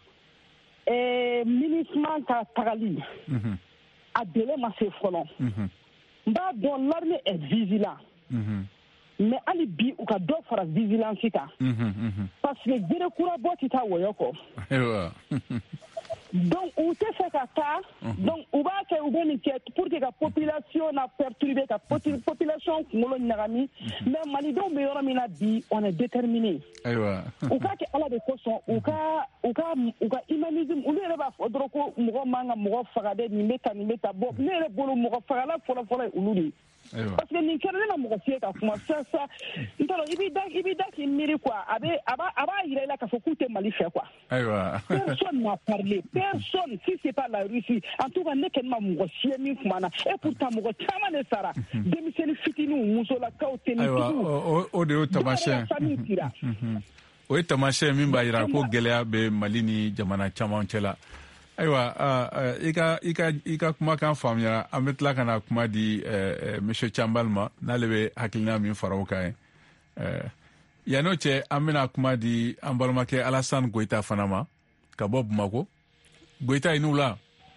MINUSMA ka tagali a délai ma se fɔlɔ n b'a dɔn l'armée est vigilant mais hali bi u ka dɔ fara vigilance kan parce que jere kura bɔ tɛ taa wɔyɔ kɔ donc u tɛ fɛ ka taa donc u b'a kɛ u bɛ nin kɛ pour que ka population na perturber ka population kunkolo ɲagami mais malidenw bɛ yɔrɔ min na bi on est déterminé u k'a kɛ ala de kosɔn u ka humanisme olu yɛrɛ b'a fɔ dɔrɔn ko mɔgɔ man ka mɔgɔ faga dɛ nin bɛ ta nin bɛ ta bon ne yɛrɛ bolo mɔgɔ fagala fɔlɔ ye olu de ye parce que nin kɛra ne na mɔgɔ fiyɛ ka kuma sa n t'a dɔn i b'i da k'i miiri quoi a b'a yira i la k'a fɔ k'u tɛ Mali fɛ quoi personne n'a parlé personne si c'est pas la Russie en tout cas ne kɔni ma mɔgɔ fiyɛ min kuma na et pourtant mɔgɔ caman de sara denmisɛnnin fitininw musolakaw tenitigiw o de y'o taamasiyɛn o ye taamasiyɛn min b'a jira ko gɛlɛya bɛ Mali ni jamana caman cɛla ayiwa i ka kumakan faamuyara an bɛ tila ka na kuma di monsieur Cambal ma n'ale bɛ hakilina min fara o kan ye yan'o cɛ an bɛna kuma di an balimakɛ Alassane Goyita fana ma ka bɔ Bamako Goyita i n'u la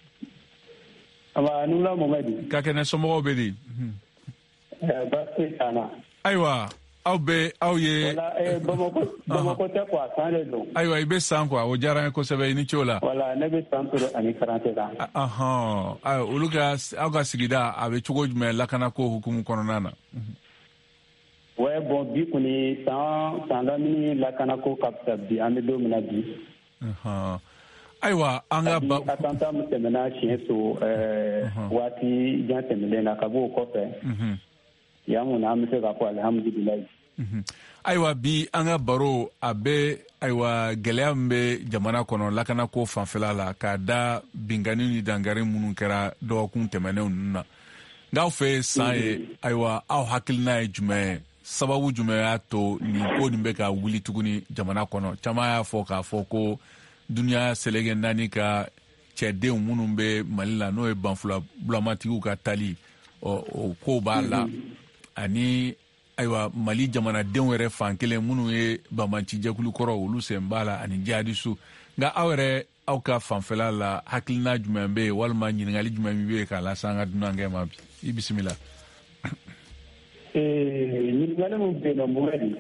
n'u la Mamadi ka kɛnɛ somɔgɔw bɛ di basi t'an ayiwa aw ye Bamako tɛ quoi san de don ayiwa i bɛ san quoi o diyara n ye kosɛbɛ i ni ce o la voilà ne bɛ san toro ani 40 la olu ka aw ka sigida a bɛ cogo jumɛn lakanako hukumu kɔnɔna na ouais bon bi kɔni san lamini lakanako ka fisa bi an bɛ don min na bi ayiwa an ka attentat min tɛmɛna siɲɛ so waati jan tɛmɛlen na ka bɔ o kɔfɛ yan kɔni an bɛ se k'a fɔ alihamudulilayi ayiwa bi an ka baro a bɛ ayiwa gɛlɛya min bɛ jamana kɔnɔ lakanako fanfɛla la k'a da bingani ni dangari minnu kɛra dɔgɔkun tɛmɛnenw ninnu na ngaw fe sai aiwa aw hakilina jume sababu jume ya to ni ko ni beka wuli tuguni jamana kono chama ya foka foko dunia selege nani ka chede munun be malila no e banfula blamatiku ka tali o ko bala ani aiwa mali jamana den were fankele munu ye bamanci jakulu koro olu sembala ani jadisu nga awere aw ka fanfela la hakilina jumembe walma nyingali jumembe ka la sanga dunange mabi bismillah nyingali mu be no muradi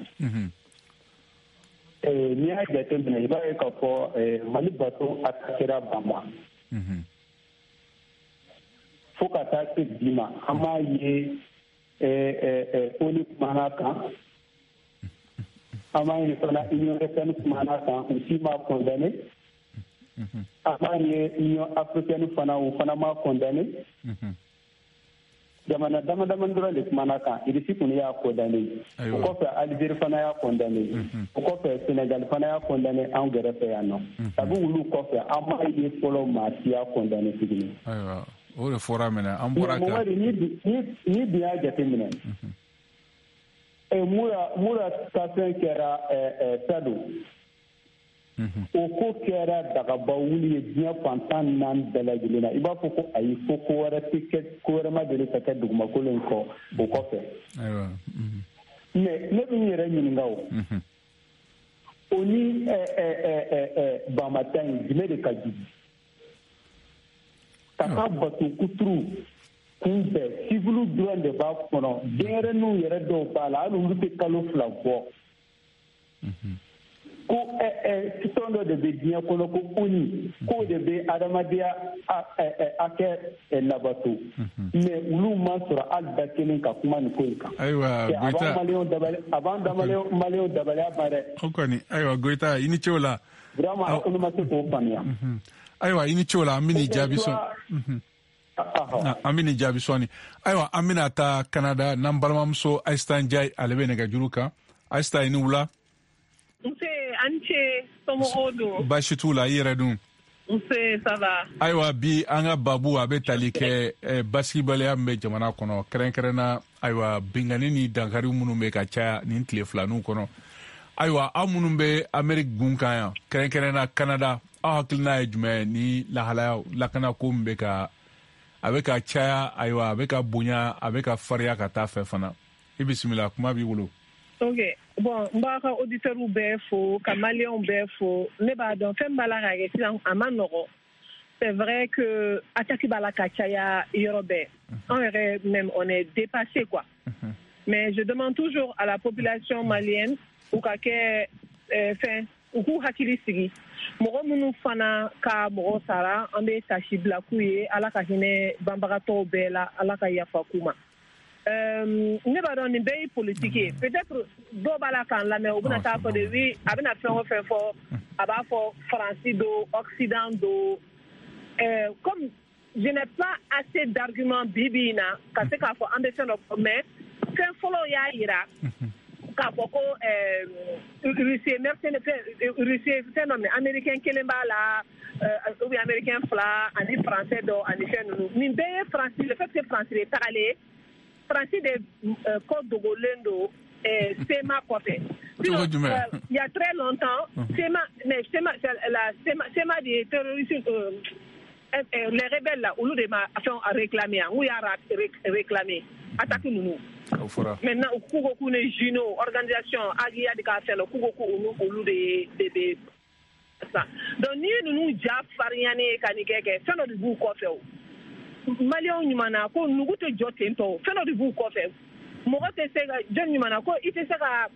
ni a jate mina iba e ka fo mali bato atakira bamba fo ka ta se dima ama ye poli kumana kan ama ye fana union européenne kumana kan aussi ma condamné ama ye union africaine fana o fana ma condamné jamana dama dɔrɔn de kumana kan irisi kɔni y'a condamné o kɔfɛ Algérie fana y'a condamné o kɔfɛ Sénégal fana y'a condamné an gɛrɛfɛ yan nɔ sabu olu kɔfɛ an m'a ye fɔlɔ maa si y'a condamné tuguni. O de fɔra minɛ an bɔra kan ni bi y'a jateminɛ mura ka fɛn kɛra sado o ko kɛra dagaba wuli ye diɲɛ fantan naani bɛɛ lajɛlen na i b'a fɔ ko ayi fo ko wɛrɛ tɛ kɛ ko wɛrɛ ma deli ka kɛ dugumakolo in kɔ o kɔfɛ mais ne bɛ n yɛrɛ ɲininka o ni banbata in jumɛn de ka jugu ka taa bato kuturu kunbɛn civil dɔrɔn de b'a kɔnɔ denɲɛrɛninw yɛrɛ dɔw b'a la hali olu tɛ kalo 2 bɔ ko tɔn dɔ de bɛ diɲɛ kɔnɔ ko ONU k'o de bɛ adamadenya hakɛ labato mais olu ma sɔrɔ hali da kelen ka kuma nin ko in kan. Ayiwa Goita a b'an da maliyɛnw dabaliya ban dɛ. O kɔni ayiwa Goita i ni ce o la. vraiment olu ma se k'o faamuya. Ayiwa i ni ce o la an bɛ nin jaabi sɔn. An bɛ nin jaabi sɔnni ayiwa an bɛna taa Canada n'an balimamuso Aïssata Ndiaye ale bɛ nɛgɛjuru kan Aïssata i ni wula. Nse an ce somɔgɔw don. Baasi t'u la i yɛrɛ dun. Nse ça va. Ayiwa bi an ka babu a bɛ tali kɛ basigibaliya min bɛ jamana kɔnɔ kɛrɛnkɛrɛnna ayiwa bingani ni dankari minnu bɛ ka caya nin tile filaninw kɔnɔ ayiwa aw minnu bɛ Amérique gun kan yan kɛrɛnkɛrɛnna Canada aw hakilina ye jumɛn ni lahalaya lakana ko min bɛ ka a bɛ ka caya ayiwa a bɛ ka bonya a bɛ ka fariya ka taa fɛ fana i bisimila kuma b'i bolo. Ok bon n b'a ka auditeurs bɛɛ fo ka maliyɛnw bɛɛ fo ne b'a dɔn fɛn b'a la ka kɛ sisan a ma nɔgɔ c'est vrai que attaque b'a la ka caya yɔrɔ bɛɛ an yɛrɛ même on est dépassé quoi mais je demande toujours à la population malienne u ka kɛ fɛn u k'u hakili sigi mɔgɔ minnu fana ka mɔgɔ sara an bɛ tasi bila k'u ye ala ka hinɛ banbagatɔw bɛɛ la ala ka yafa k'u ma. Ne b'a dɔn nin bɛɛ ye politique ye peut-être dɔw b'a la k'an lamɛn u bɛna taa fɔ de oui a bɛna fɛn o fɛn fɔ a b'a fɔ Faransi do Occident do comme je n'ai pas assez d'arguments bi in na ka se k'a fɔ an bɛ fɛn dɔ fɔ mais fɛn fɔlɔ y'a yira k'a fɔ ko Russie fɛn dɔ mais américain kelen b'a la ou bien américain 2 ani français dɔ ani fɛn ninnu nin bɛɛ ye Faransi le fait que Faransi de tagalen Faransi de ko dogolen don SEMA kɔfɛ. Il y a très longtemps, SEMA des terroristes, les rebelles là, olu de ma réclamé, où y a réclamé, attaque nous. Maintenant, au Kougokou ne Juno, organisation, Agia de Kassel, au Kougokou, olu de ça. Donc nous déjà fariané kanikeke, ça nous dit kɔfɛ o. Maliyɛnw ɲumana ko nugu tɛ jɔ ten tɔ fɛn dɔ de b'u kɔfɛ mɔgɔ tɛ se ka jɔn ɲumana ko i tɛ se ka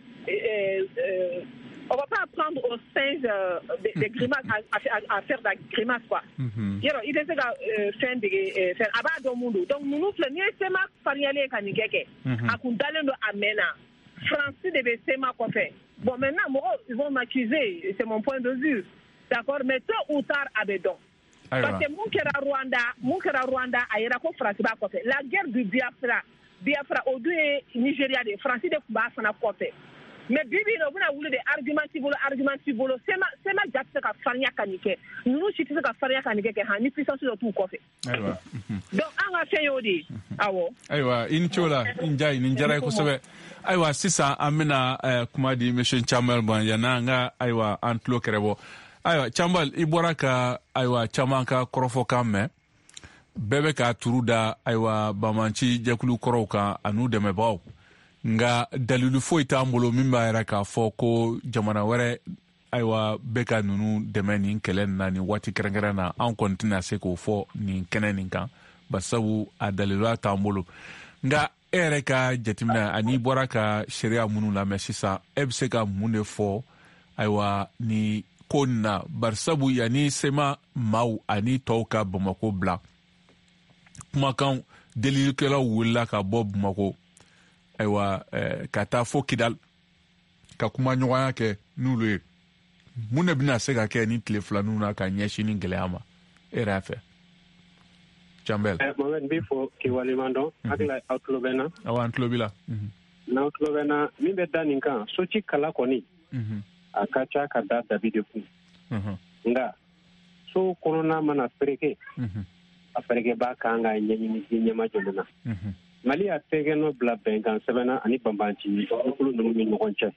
on va pas prendre au singe des grimaces à faire de la grimace quoi yɔrɔ i tɛ se ka fɛn dege fɛn a b'a dɔn mun don donc ninnu filɛ n'i ye SEMA fariyalen ka nin kɛ a kun dalen don a mɛnna Faransi de bɛ SEMA kɔfɛ bon maintenant mɔgɔw ils vont m'accuser c'est mon point de vue d'accord mais tôt ou tard a bɛ dɔn. Parce que mun kɛra Rwanda a yɛrɛ ko Faransi b'a kɔfɛ la guerre du Biafra o dun ye Nigeria de Faransi de tun b'a fana kɔfɛ mais bibi no buna wulu de argument bolo sema jatte ka farnya kanike nunu chiti ka farnya kanike ke hani puissance do tout kofe aywa donc anga feyodi awo aywa in chola in jay in jaray ko sobe aywa sisa amina kuma di monsieur Chambal bon yananga aywa antlo kerebo aywa Chambal iboraka aywa chamanka korofo kamme bebe ka turuda aywa bamanchi jekulu koroka anu deme baw nga dalilu foyi t'an bolo min b'a yɛrɛ k'a fɔ ko jamana wɛrɛ ayiwa bɛ ka nunu dɛmɛ nin kɛlɛ na nin waati kɛrɛnkɛrɛn na an kɔni tɛna se k'o fɔ nin kɛnɛ nin kan basabu a daliluya t'an bolo nga e yɛrɛ ka jateminɛ ani bɔra ka sariya minnu lamɛn sisan e bɛ se ka mun de fɔ ayiwa ni ko nin na barisabu yanni sema maaw ani tɔw ka Bamako bila kumakan delilikɛlaw wulila ka bɔ Bamako aywa ka taa fo Kidal ka kuma ɲɔgɔnya kɛ n'olu ye mun de bɛna se ka kɛ ni tile fila ninnu na ka ɲɛsin ni gɛlɛya ma e yɛrɛ fɛ Chambel Mohamed bi fo k'i waleɲuman dɔn hakili aw tulo bɛ n na awɔ an tulo b'i la n'aw tulo bɛ n na min bɛ da nin kan soci kala kɔni a ka ca ka da dabi de kun nka so kɔnɔna mana fereke a ferekeba kan ka ɲɛɲini ɲɛma joli na Mali y'a tɛgɛ nɔ bila bɛnkan sɛbɛnna ani banbanci jɛkulu ninnu ni ɲɔgɔn cɛ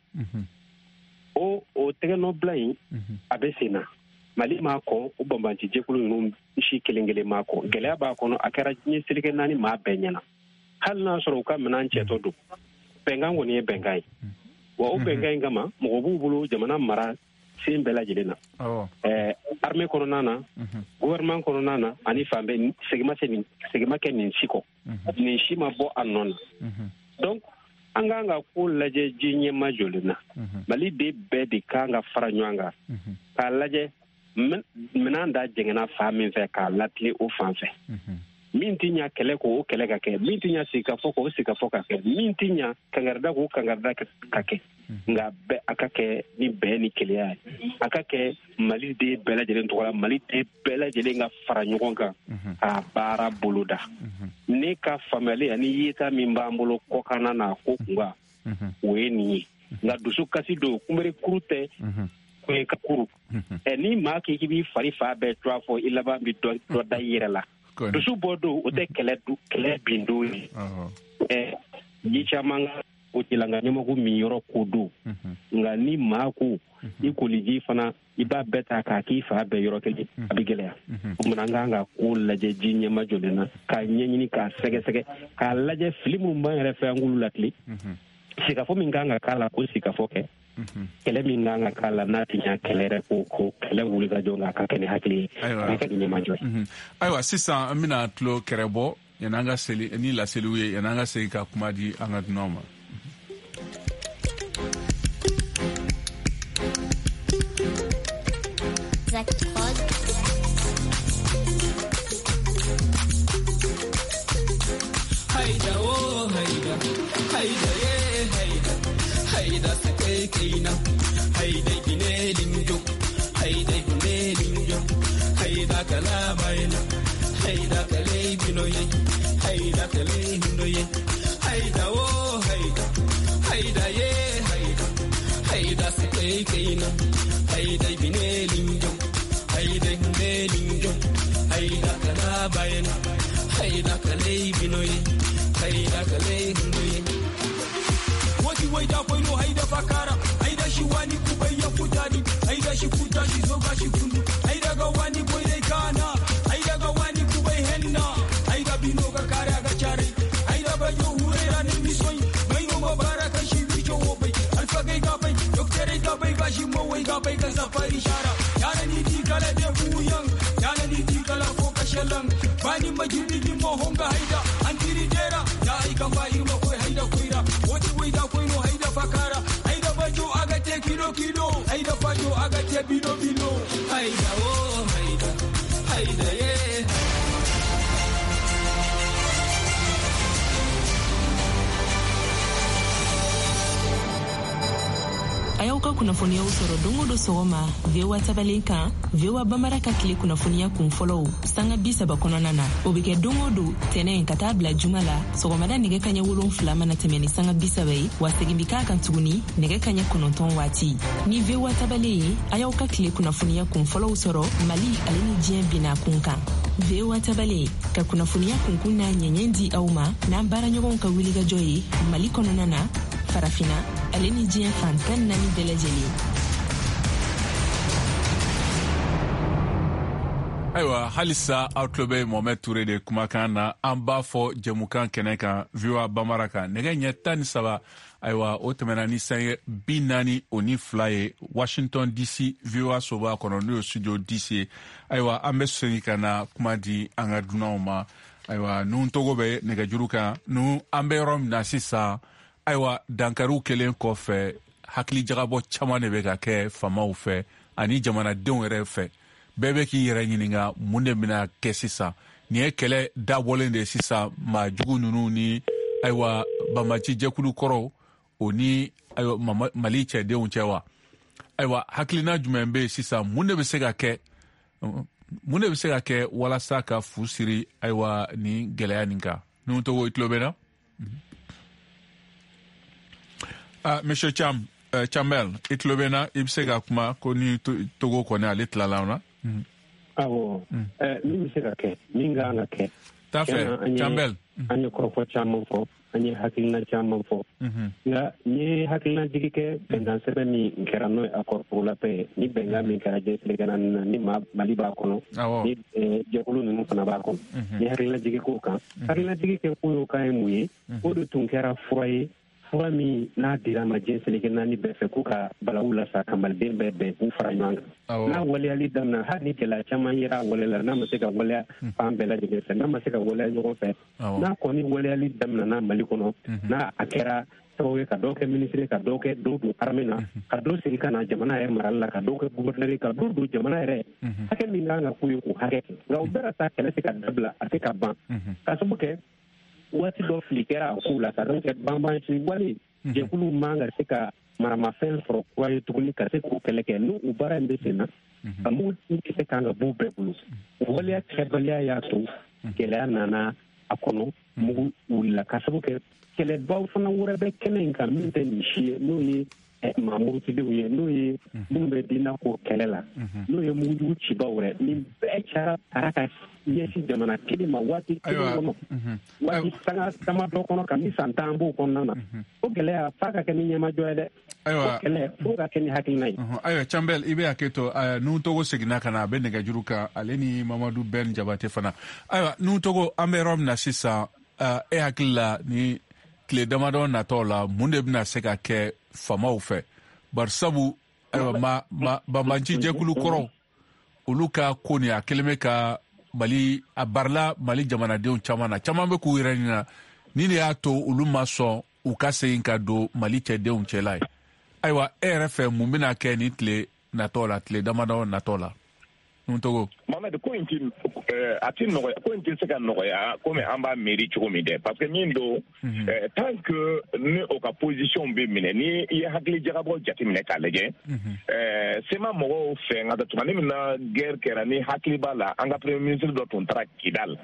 o tɛgɛ nɔ bila in a bɛ sen na Mali m'a kɔn o banbanci jɛkulu ninnu si kelen kelen m'a kɔn gɛlɛya b'a kɔnɔ a kɛra diɲɛ seleke naani maa bɛɛ ɲɛna hali n'a sɔrɔ u ka minɛn cɛtɔ don bɛnkan kɔni ye bɛnkan ye wa o bɛnkan in kama mɔgɔ b'u bolo jamana mara sen bɛɛ lajɛlen na armée kɔnɔna na gouvernement kɔnɔna na ani fan bɛɛ segin kɛ nin si kɔ nin si ma bɔ a nɔ na donc an kan ka ko lajɛ ji ɲɛma joli na Mali de bɛɛ de kan ka fara ɲɔgɔn kan k'a lajɛ minɛn da jɛngɛnna fa min fɛ k'a latile o fan fɛ min ti ɲa kɛlɛ k'o kɛlɛ ka kɛ min ti ɲa sigikafɔ k'o sigikafɔ ka kɛ min ti ɲa kangarida k'o kangarida ka kɛ nka bɛɛ a ka kɛ ni bɛɛ ni keleya ye a ka kɛ Mali de bɛɛ lajɛlen tɔgɔ la Mali de bɛɛ lajɛlen ka fara ɲɔgɔn kan k'a baara boloda ne ka faamuyali ani yeta min b'an bolo kɔkanna na ko kunba o ye nin ye nka dusu kasi don kunbere kuru tɛ ko ye ka kuru ni maa k'i b'i fari fa bɛɛ to a fɔ i laban bɛ dɔ da i yɛrɛ la dusu bɔ don o tɛ kɛlɛ bin don ye ji caman ka o tilanga ɲɛmɔgɔ min yɔrɔ ko don nka ni maa ko i koliji fana i b'a bɛɛ ta k'a k'i fa bɛɛ yɔrɔ kelen a bɛ gɛlɛya o kumana an kan ka ko lajɛ ji ɲɛma jɔlen na k'a ɲɛɲini k'a sɛgɛsɛgɛ k'a lajɛ fili minnu b'an yɛrɛ fɛ an k'olu latile sigikafɔ min kan ka k'a la ko sigikafɔ kɛ kɛlɛ min kan ka k'a la n'a ti ɲa kɛlɛ yɛrɛ ko kɛlɛ wuli ka jɔ nka ka kɛ ni hakili ye a ka kɛ ni ɲɛmajɔ ye ayiwa sisan an bɛna tulo kɛrɛ bɔ yanni an ka seli ni laseliw ye yanni an ka segin ka kuma di an ka dunanw ma Haida oh haida haida ye haida haida sake kaina haida gine linjo haida gine linjo haida kala baila haida kale binoye haida kale hindoye haida oh haida haida ye haida haida sake kaina haida gine linjo haida gine linjo haida kala baila haida kale binoye haida kale hindoye wati waida koino haida fakara haida shi wani kubai ya futani haida shi futa shi zo gashi kundu haida ga wani boy dai kana haida ga wani kubai henna haida bino ga kare ga chare haida ba yo hure ranin misoi bai no mabaraka shi bicho wobai alfa gai ga bai doktere ga bai ga shi mawai ga bai ga safari shara yana ni di kala de buyan yana ni di kala ko kashalan bani majidi di mohonga haida antiri dera ya ika bai ma koi haida koira wati waida koino haida fakara haida bajo aga te kilo kilo haida bajo aga te bino bino haida oh haida haida ye ayaw ka kunnafoniyaw sɔrɔ don o don sɔgɔma VOA tabalen kan VOA Bambara ka tile kunnafoniya kun fɔlɔw sanga 30 kɔnɔna na o bɛ kɛ don o don tɛnɛn ka taa bila juma la sɔgɔmada nɛgɛ kaɲɛ 7 mana tɛmɛ ni sanga 30 ye wa segin bi k'a kan tuguni nɛgɛ kaɲɛ 9 waati ni VOA tabalen ye ayaw ka tile kunnafoniya kun fɔlɔw sɔrɔ Mali ale ni diɲɛ bina kun kan VOA tabalen ka kunnafoniya kunkun n'a ɲɛɲɛ di aw ma n'an baaraɲɔgɔnw ka wulikajɔ ye Mali kɔnɔna na farafina ale ni diɲɛ fan 14 bɛɛ lajɛlen. Ayiwa halisa aw tulo bɛ Mohamed Touré de kumakan na an b'a fɔ jɛmukan kɛnɛ kan VOA Bambara kan nɛgɛ ɲɛ 13 ayiwa o tɛmɛna ni sange 42 ye Washington DC VOA soba kɔnɔ n'o ye studio DC ye ayiwa an bɛ segin ka na kuma di an ka dunanw ma ayiwa nun togo bɛ nɛgɛjuru kan nun an bɛ yɔrɔ min na sisan ayiwa dankariw kelen kɔfɛ hakili jagabɔ caman de bɛ ka kɛ famaw fɛ ani jamanadenw yɛrɛ fɛ bɛɛ bɛ k'i yɛrɛ ɲininka mun de bɛna kɛ sisan nin ye kɛlɛ dabɔlen de ye sisan maa jugu ninnu ni ayiwa banbaci jɛkulu kɔrɔw o ni ayiwa Mali cɛdenw cɛ wa ayiwa hakilina jumɛn bɛ yen sisan mun de bɛ se ka kɛ walasa ka fu siri ayiwa ni gɛlɛya nin kan n'u to i tulo bɛ na. Monsieur Chambel, i tulo bɛ na i bɛ se ka kuma ko ni Togo kɔni ale tilala na. Awɔ min bɛ se ka kɛ min kan ka kɛ. T'a fɛ Chambel. An ye kɔrɔfɔ caman fɔ an ye hakilina caman fɔ nka n ye hakilina jigi kɛ bɛnkan sɛbɛn min kɛra n'o ye accord pour la paix ni bɛnkan min kɛra Jɛnɛtigɛna na ni Mali b'a kɔnɔ ni jɛkulu ninnu fana b'a kɔnɔ n ye hakilina jigi k'o kan hakilina jigi kɛ ko y'o kan ye mun ye o de tun kɛra fura ye fura min n'a dira ma Jɛnɛtigɛna ni bɛɛ fɛ k'u ka balawu lasa ka maliden bɛɛ bɛn k'u fara ɲɔgɔn kan n'a waleyali daminɛ hali ni gɛlɛya caman yera a wale la n'a ma se ka waleya fan bɛɛ lajɛlen fɛ n'a ma se ka waleya ɲɔgɔn fɛ n'a kɔni waleyali daminɛna Mali kɔnɔ n'a a kɛra sababu ye ka dɔw kɛ minisiri ka dɔw don armée na ka dɔw segin ka na jamana yɛrɛ marali la ka dɔw kɛ gouverneur ka dɔw don jamana yɛrɛ hakɛ min kan ka k'u ye k'u hakɛ kɛ nka o bɛɛ ka taa kɛlɛ se ka dabila a se ka ban ka sababu kɛ waati dɔ fili kɛra a kow la ka dɔw kɛ banbanci wale jɛkulu man ka se ka maramafɛn sɔrɔ kura ye tuguni ka se k'u kɛlɛ kɛ n'u baara in bɛ sen na ka mugu kisɛ kan ka b'u bɛɛ bolo o waleya kɛbaliya y'a to gɛlɛya nana a kɔnɔ mugu wulila ka sababu kɛ kɛlɛbaw fana wɛrɛ bɛ kɛnɛ in kan min tɛ nin si ye n'o ye mamurutidenw ye n'o ye minnu bɛ diinɛ ko kɛlɛ la n'o ye mugujugu cibaw wɛrɛ nin bɛɛ cara taara ka ɲɛsin jamana kelen ma waati kelen kɔnɔ waati sanga damadɔ kɔnɔ ka ni san 10 b'o kɔnɔna na o gɛlɛya f'a ka kɛ ni ɲɛmajɔ ye dɛ o kɛlɛ f'o ka kɛ ni hakilina ye. Ayiwa Chambel i bɛ hakɛ to n'u Togo seginna ka na a bɛ nɛgɛjuru kan ale ni Mamadu Ben Jabate fana ayiwa n'u Togo an bɛ yɔrɔ min na sisan e hakili la ni tile damadɔ natɔ la mun de bɛna se ka kɛ famaw fɛ bari sabu ayiwa banbanci jɛkulu kɔrɔ olu ka ko nin a kelen bɛ ka Mali a barila Mali jamanadenw caman na caman bɛ k'u yɛrɛ ɲina ni de y'a to olu ma sɔn u ka segin ka don Mali cɛdenw cɛla ye ayiwa e yɛrɛ fɛ mun bɛna kɛ ni tile natɔ la tile damadɔ natɔ la n'u Togo. Mohamed ko in a ti nɔgɔya ko in tɛ se ka nɔgɔya komi an b'a miiri cogo min dɛ parce que min don tant que ni o ka position bɛ minɛ ni i ye hakili jagabɔ jateminɛ k'a lajɛ sema mɔgɔw fɛ nka tuma ne min na guerre kɛra ni hakili b'a la an ka premier ministre dɔ tun taara Kidal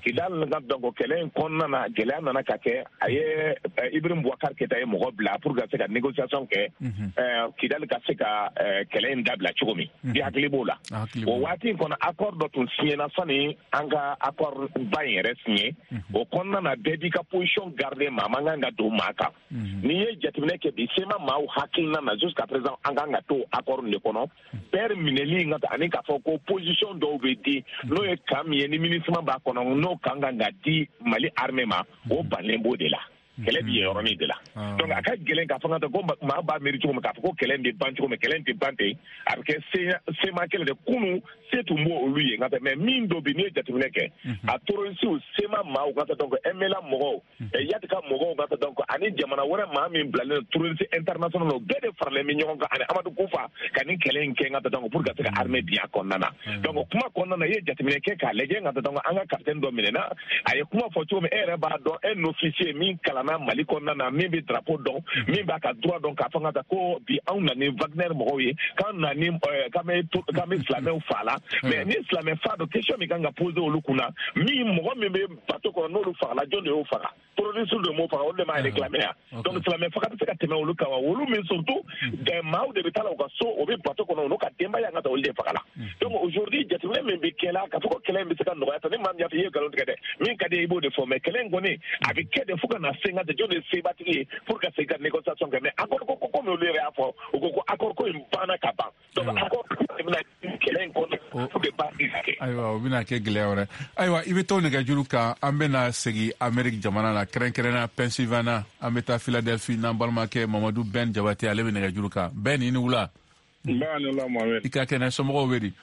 ka donc kɛlɛ in kɔnɔna na gɛlɛya nana ka kɛ a ye Ibrahim Boubacar Keïta ye mɔgɔ bila pour ka se ka négociation kɛ Kidal ka se ka kɛlɛ in dabila cogo min i hakili b'o la o waati in kɔnɔ accord dɔ tun signé sani an ka accord ba in yɛrɛ signé o kɔnɔna na bɛɛ b'i ka position garder maa man kan ka don maa kan n'i ye jateminɛ kɛ bi sema maaw hakilina na jusqu'à présent an kan ka to accord de kɔnɔ père minɛli in ani k'a fɔ ko position dɔw bɛ di n'o ye kan min ye ni ministre b'a kɔnɔ n'o kan kan ka di Mali armée ma o bannen b'o de la kɛlɛ bɛ yɔrɔnin de la donc a ka gɛlɛn k'a fɔ ko maa b'a miiri cogo min k'a fɔ ko kɛlɛ in bɛ ban cogo min kɛlɛ in tɛ ban ten a bɛ kɛ sema kɛlɛ de kunun se tun b'o olu ye nka mais min dɔ bɛ n'i ye jateminɛ kɛ a terrorisiw sema maaw ka donc MLA mɔgɔw Yatika mɔgɔw ka donc ani jamana wɛrɛ maa min bilalen terroriste international o bɛɛ de faralen bɛ ɲɔgɔn kan ani Amadu Kufa ka nin kɛlɛ in kɛ nka donc pour ka se ka armée di a kɔnɔna na donc kuma kɔnɔna na i ye jateminɛ kɛ k'a lajɛ nka donc an ka capitaine dɔ minɛna a ye kuma fɔ cogo min e yɛrɛ b'a dɔn un officier min kalanna jamana Mali kɔnɔna na min bɛ drapeau dɔn min b'a ka droit dɔn k'a fɔ ka taa ko bi anw na ni Wagner mɔgɔw ye k'an na ni k'an bɛ silamɛw fa la mais ni silamɛ fa dɔ question min kan ka poser olu kunna min mɔgɔ min bɛ bateau kɔnɔ n'olu fagala jɔn de y'o faga terroriste de m'o faga olu de m'a réclamer donc silamɛ faga bɛ se ka tɛmɛ olu kan wa olu min surtout maaw de bɛ taa la u ka so o bɛ bateau kɔnɔ olu ka denbaya ka taa olu de fagala donc aujourd'hui jateminɛ min bɛ kɛ la k'a fɔ ko kɛlɛ in bɛ se ka nɔgɔya tan ni maa min y'a fɔ i ye nkalon tigɛ dɛ min ka di i b'o de fɔ mais kɛlɛ in kɔni a bɛ kɛ de fo ka na se nka jɔn de ye sebatigi ye pour ka se ka négociation kɛ mais accord ko komi olu yɛrɛ y'a fɔ u ko ko accord ko in banna ka ban donc accord bɛna kɛlɛ in kɔnɔ pour que ba kɛ ayiwa o bɛna kɛ gɛlɛya wɛrɛ ayiwa i bɛ to nɛgɛjuru kan an bɛna segin Amérique jamana la kɛrɛnkɛrɛnnenya Pennsylvania an bɛ taa Philadelphie n'an balimakɛ Mamadu Ben Jabate ale bɛ nɛgɛjuru kan Ben i ni wula i ka kɛnɛ somɔgɔw bɛ di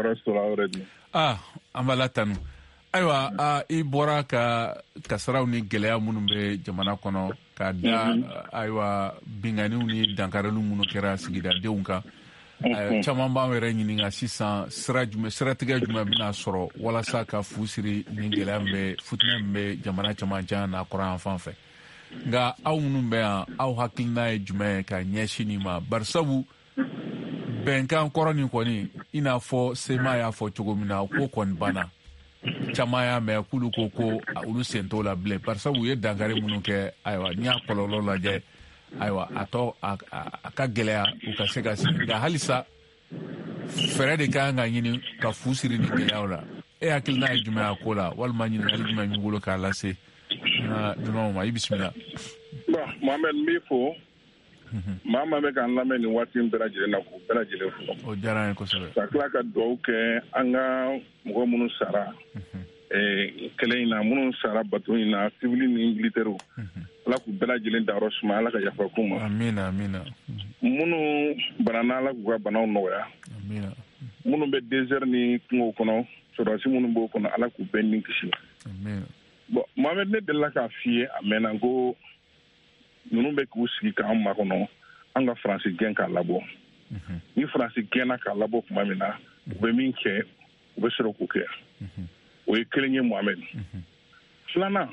an b'a la tanu ayiwa i bɔra ka kasaraw ni gɛlɛya minnu bɛ jamana kɔnɔ ka da ayiwa binganiw ni dankareliw minnu kɛra sigidadenw kan caman b'an yɛrɛ ɲininka sisan siratigɛ jumɛn bɛna sɔrɔ walasa ka fu siri ni gɛlɛya futinɛ min bɛ jamana camancɛ n'a kɔrɔ yan fan fɛ nka aw minnu bɛ yan aw hakilina ye jumɛn ka ɲɛsin nin ma barisabu bɛnkan kɔrɔ nin kɔni i n'a fɔ sema y'a fɔ cogo min na ko kɔni banna caman y'a mɛn k'olu ko olu sen t'o la bilen barisabu u ye dankari minnu kɛ ayiwa n'i y'a kɔlɔlɔ lajɛ ayiwa a ka gɛlɛya u ka se ka sigi nka halisa fɛɛrɛ de kan ka ɲini ka fu siri ni gɛlɛyaw la e hakilina ye jumɛn a ko la walima ɲininkali jumɛn b'i bolo k'a lase n ka dunanw ma i bisimila. Mohamed n b'i fo maa maa bɛ k'an lamɛn nin waati in bɛɛ lajɛlen na k'u bɛɛ lajɛlen fo. O diyara n ye kosɛbɛ. Ka tila ka dugawu kɛ an ka mɔgɔ minnu sara kɛlɛ in na minnu sara bato in na civil ni militaires ala k'u bɛɛ lajɛlen dayɔrɔ suma ala ka yafa k'u ma. Amina amina. Minnu banana ala k'u ka banaw nɔgɔya. Amina. Minnu bɛ désert ni kungo kɔnɔ sɔrɔdasi minnu b'o kɔnɔ ala k'u bɛɛ ni kisi. Amina. Bon Mohamed ne delila k'a f'i ye a mɛnna ko ninnu bɛ k'u sigi k'an makɔnɔ an ka faransi gɛn k'a labɔ ni faransi gɛnna k'a labɔ tuma min na u bɛ min kɛ u bɛ sɔrɔ k'o kɛ o ye kelen ye Mohamed filanan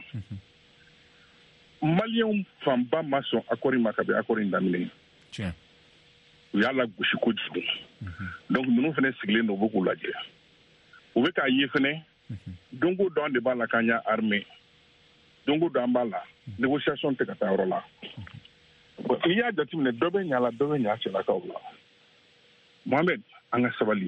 maliyɛnw fanba ma sɔn accord ma kabini accord in daminɛ u y'a lagosi kojugu donc ninnu fana sigilen don u bɛ k'u lajɛ u bɛ k'a ye fana don o don an de b'a la k'an y'a armée don o don an b'a la négociation tɛ ka taa yɔrɔ la n'i y'a jateminɛ dɔ bɛ ɲa la dɔ bɛ ɲa cɛlakaw la Mohamed an ka sabali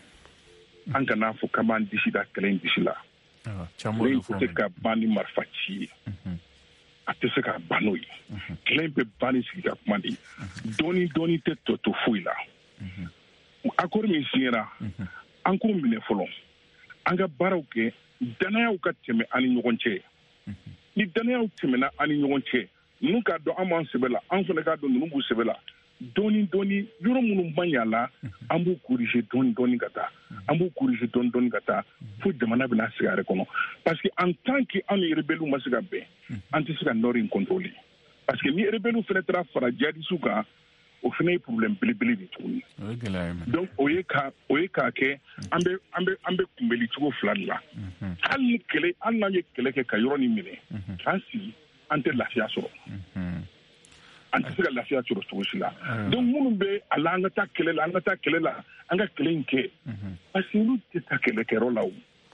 an kana fɔ k'an b'an disi da kɛlɛ in disi la kɛlɛ in tɛ ka ban ni marifa ci ye a tɛ se ka ban n'o ye kɛlɛ in bɛ ban ni sigi ka kuma de ye dɔɔni tɛ tɔ to foyi la accord min signera an k'o minɛ fɔlɔ an ka baaraw kɛ danayaw ka tɛmɛ an ni ɲɔgɔn cɛ ni danayaw tɛmɛna an ni ɲɔgɔn cɛ ninnu k'a dɔn an b'an sɛbɛ la an fana k'a dɔn ninnu b'u sɛbɛ la dɔɔni yɔrɔ minnu man ɲa la an b'u corriger dɔɔni ka taa an b'u corriger dɔɔni ka taa fo jamana bɛna sigi a yɛrɛ kɔnɔ parce que en tant que an ni rebelles ma se ka bɛn an tɛ se ka nord in contrôler parce que ni rebelles fana taara fara jihadistes kan o fana ye problème belebele de tuguni donc o ye k'a kɛ an bɛ kunbɛli cogo fila de la hali n'an ye kɛlɛ kɛ ka yɔrɔ nin minɛ k'an sigi an tɛ lafiya sɔrɔ an tɛ se ka lafiya sɔrɔ cogo si la donc minnu bɛ a la an ka taa kɛlɛ la an ka kɛlɛ in kɛ parce que olu tɛ taa kɛlɛkɛyɔrɔ la o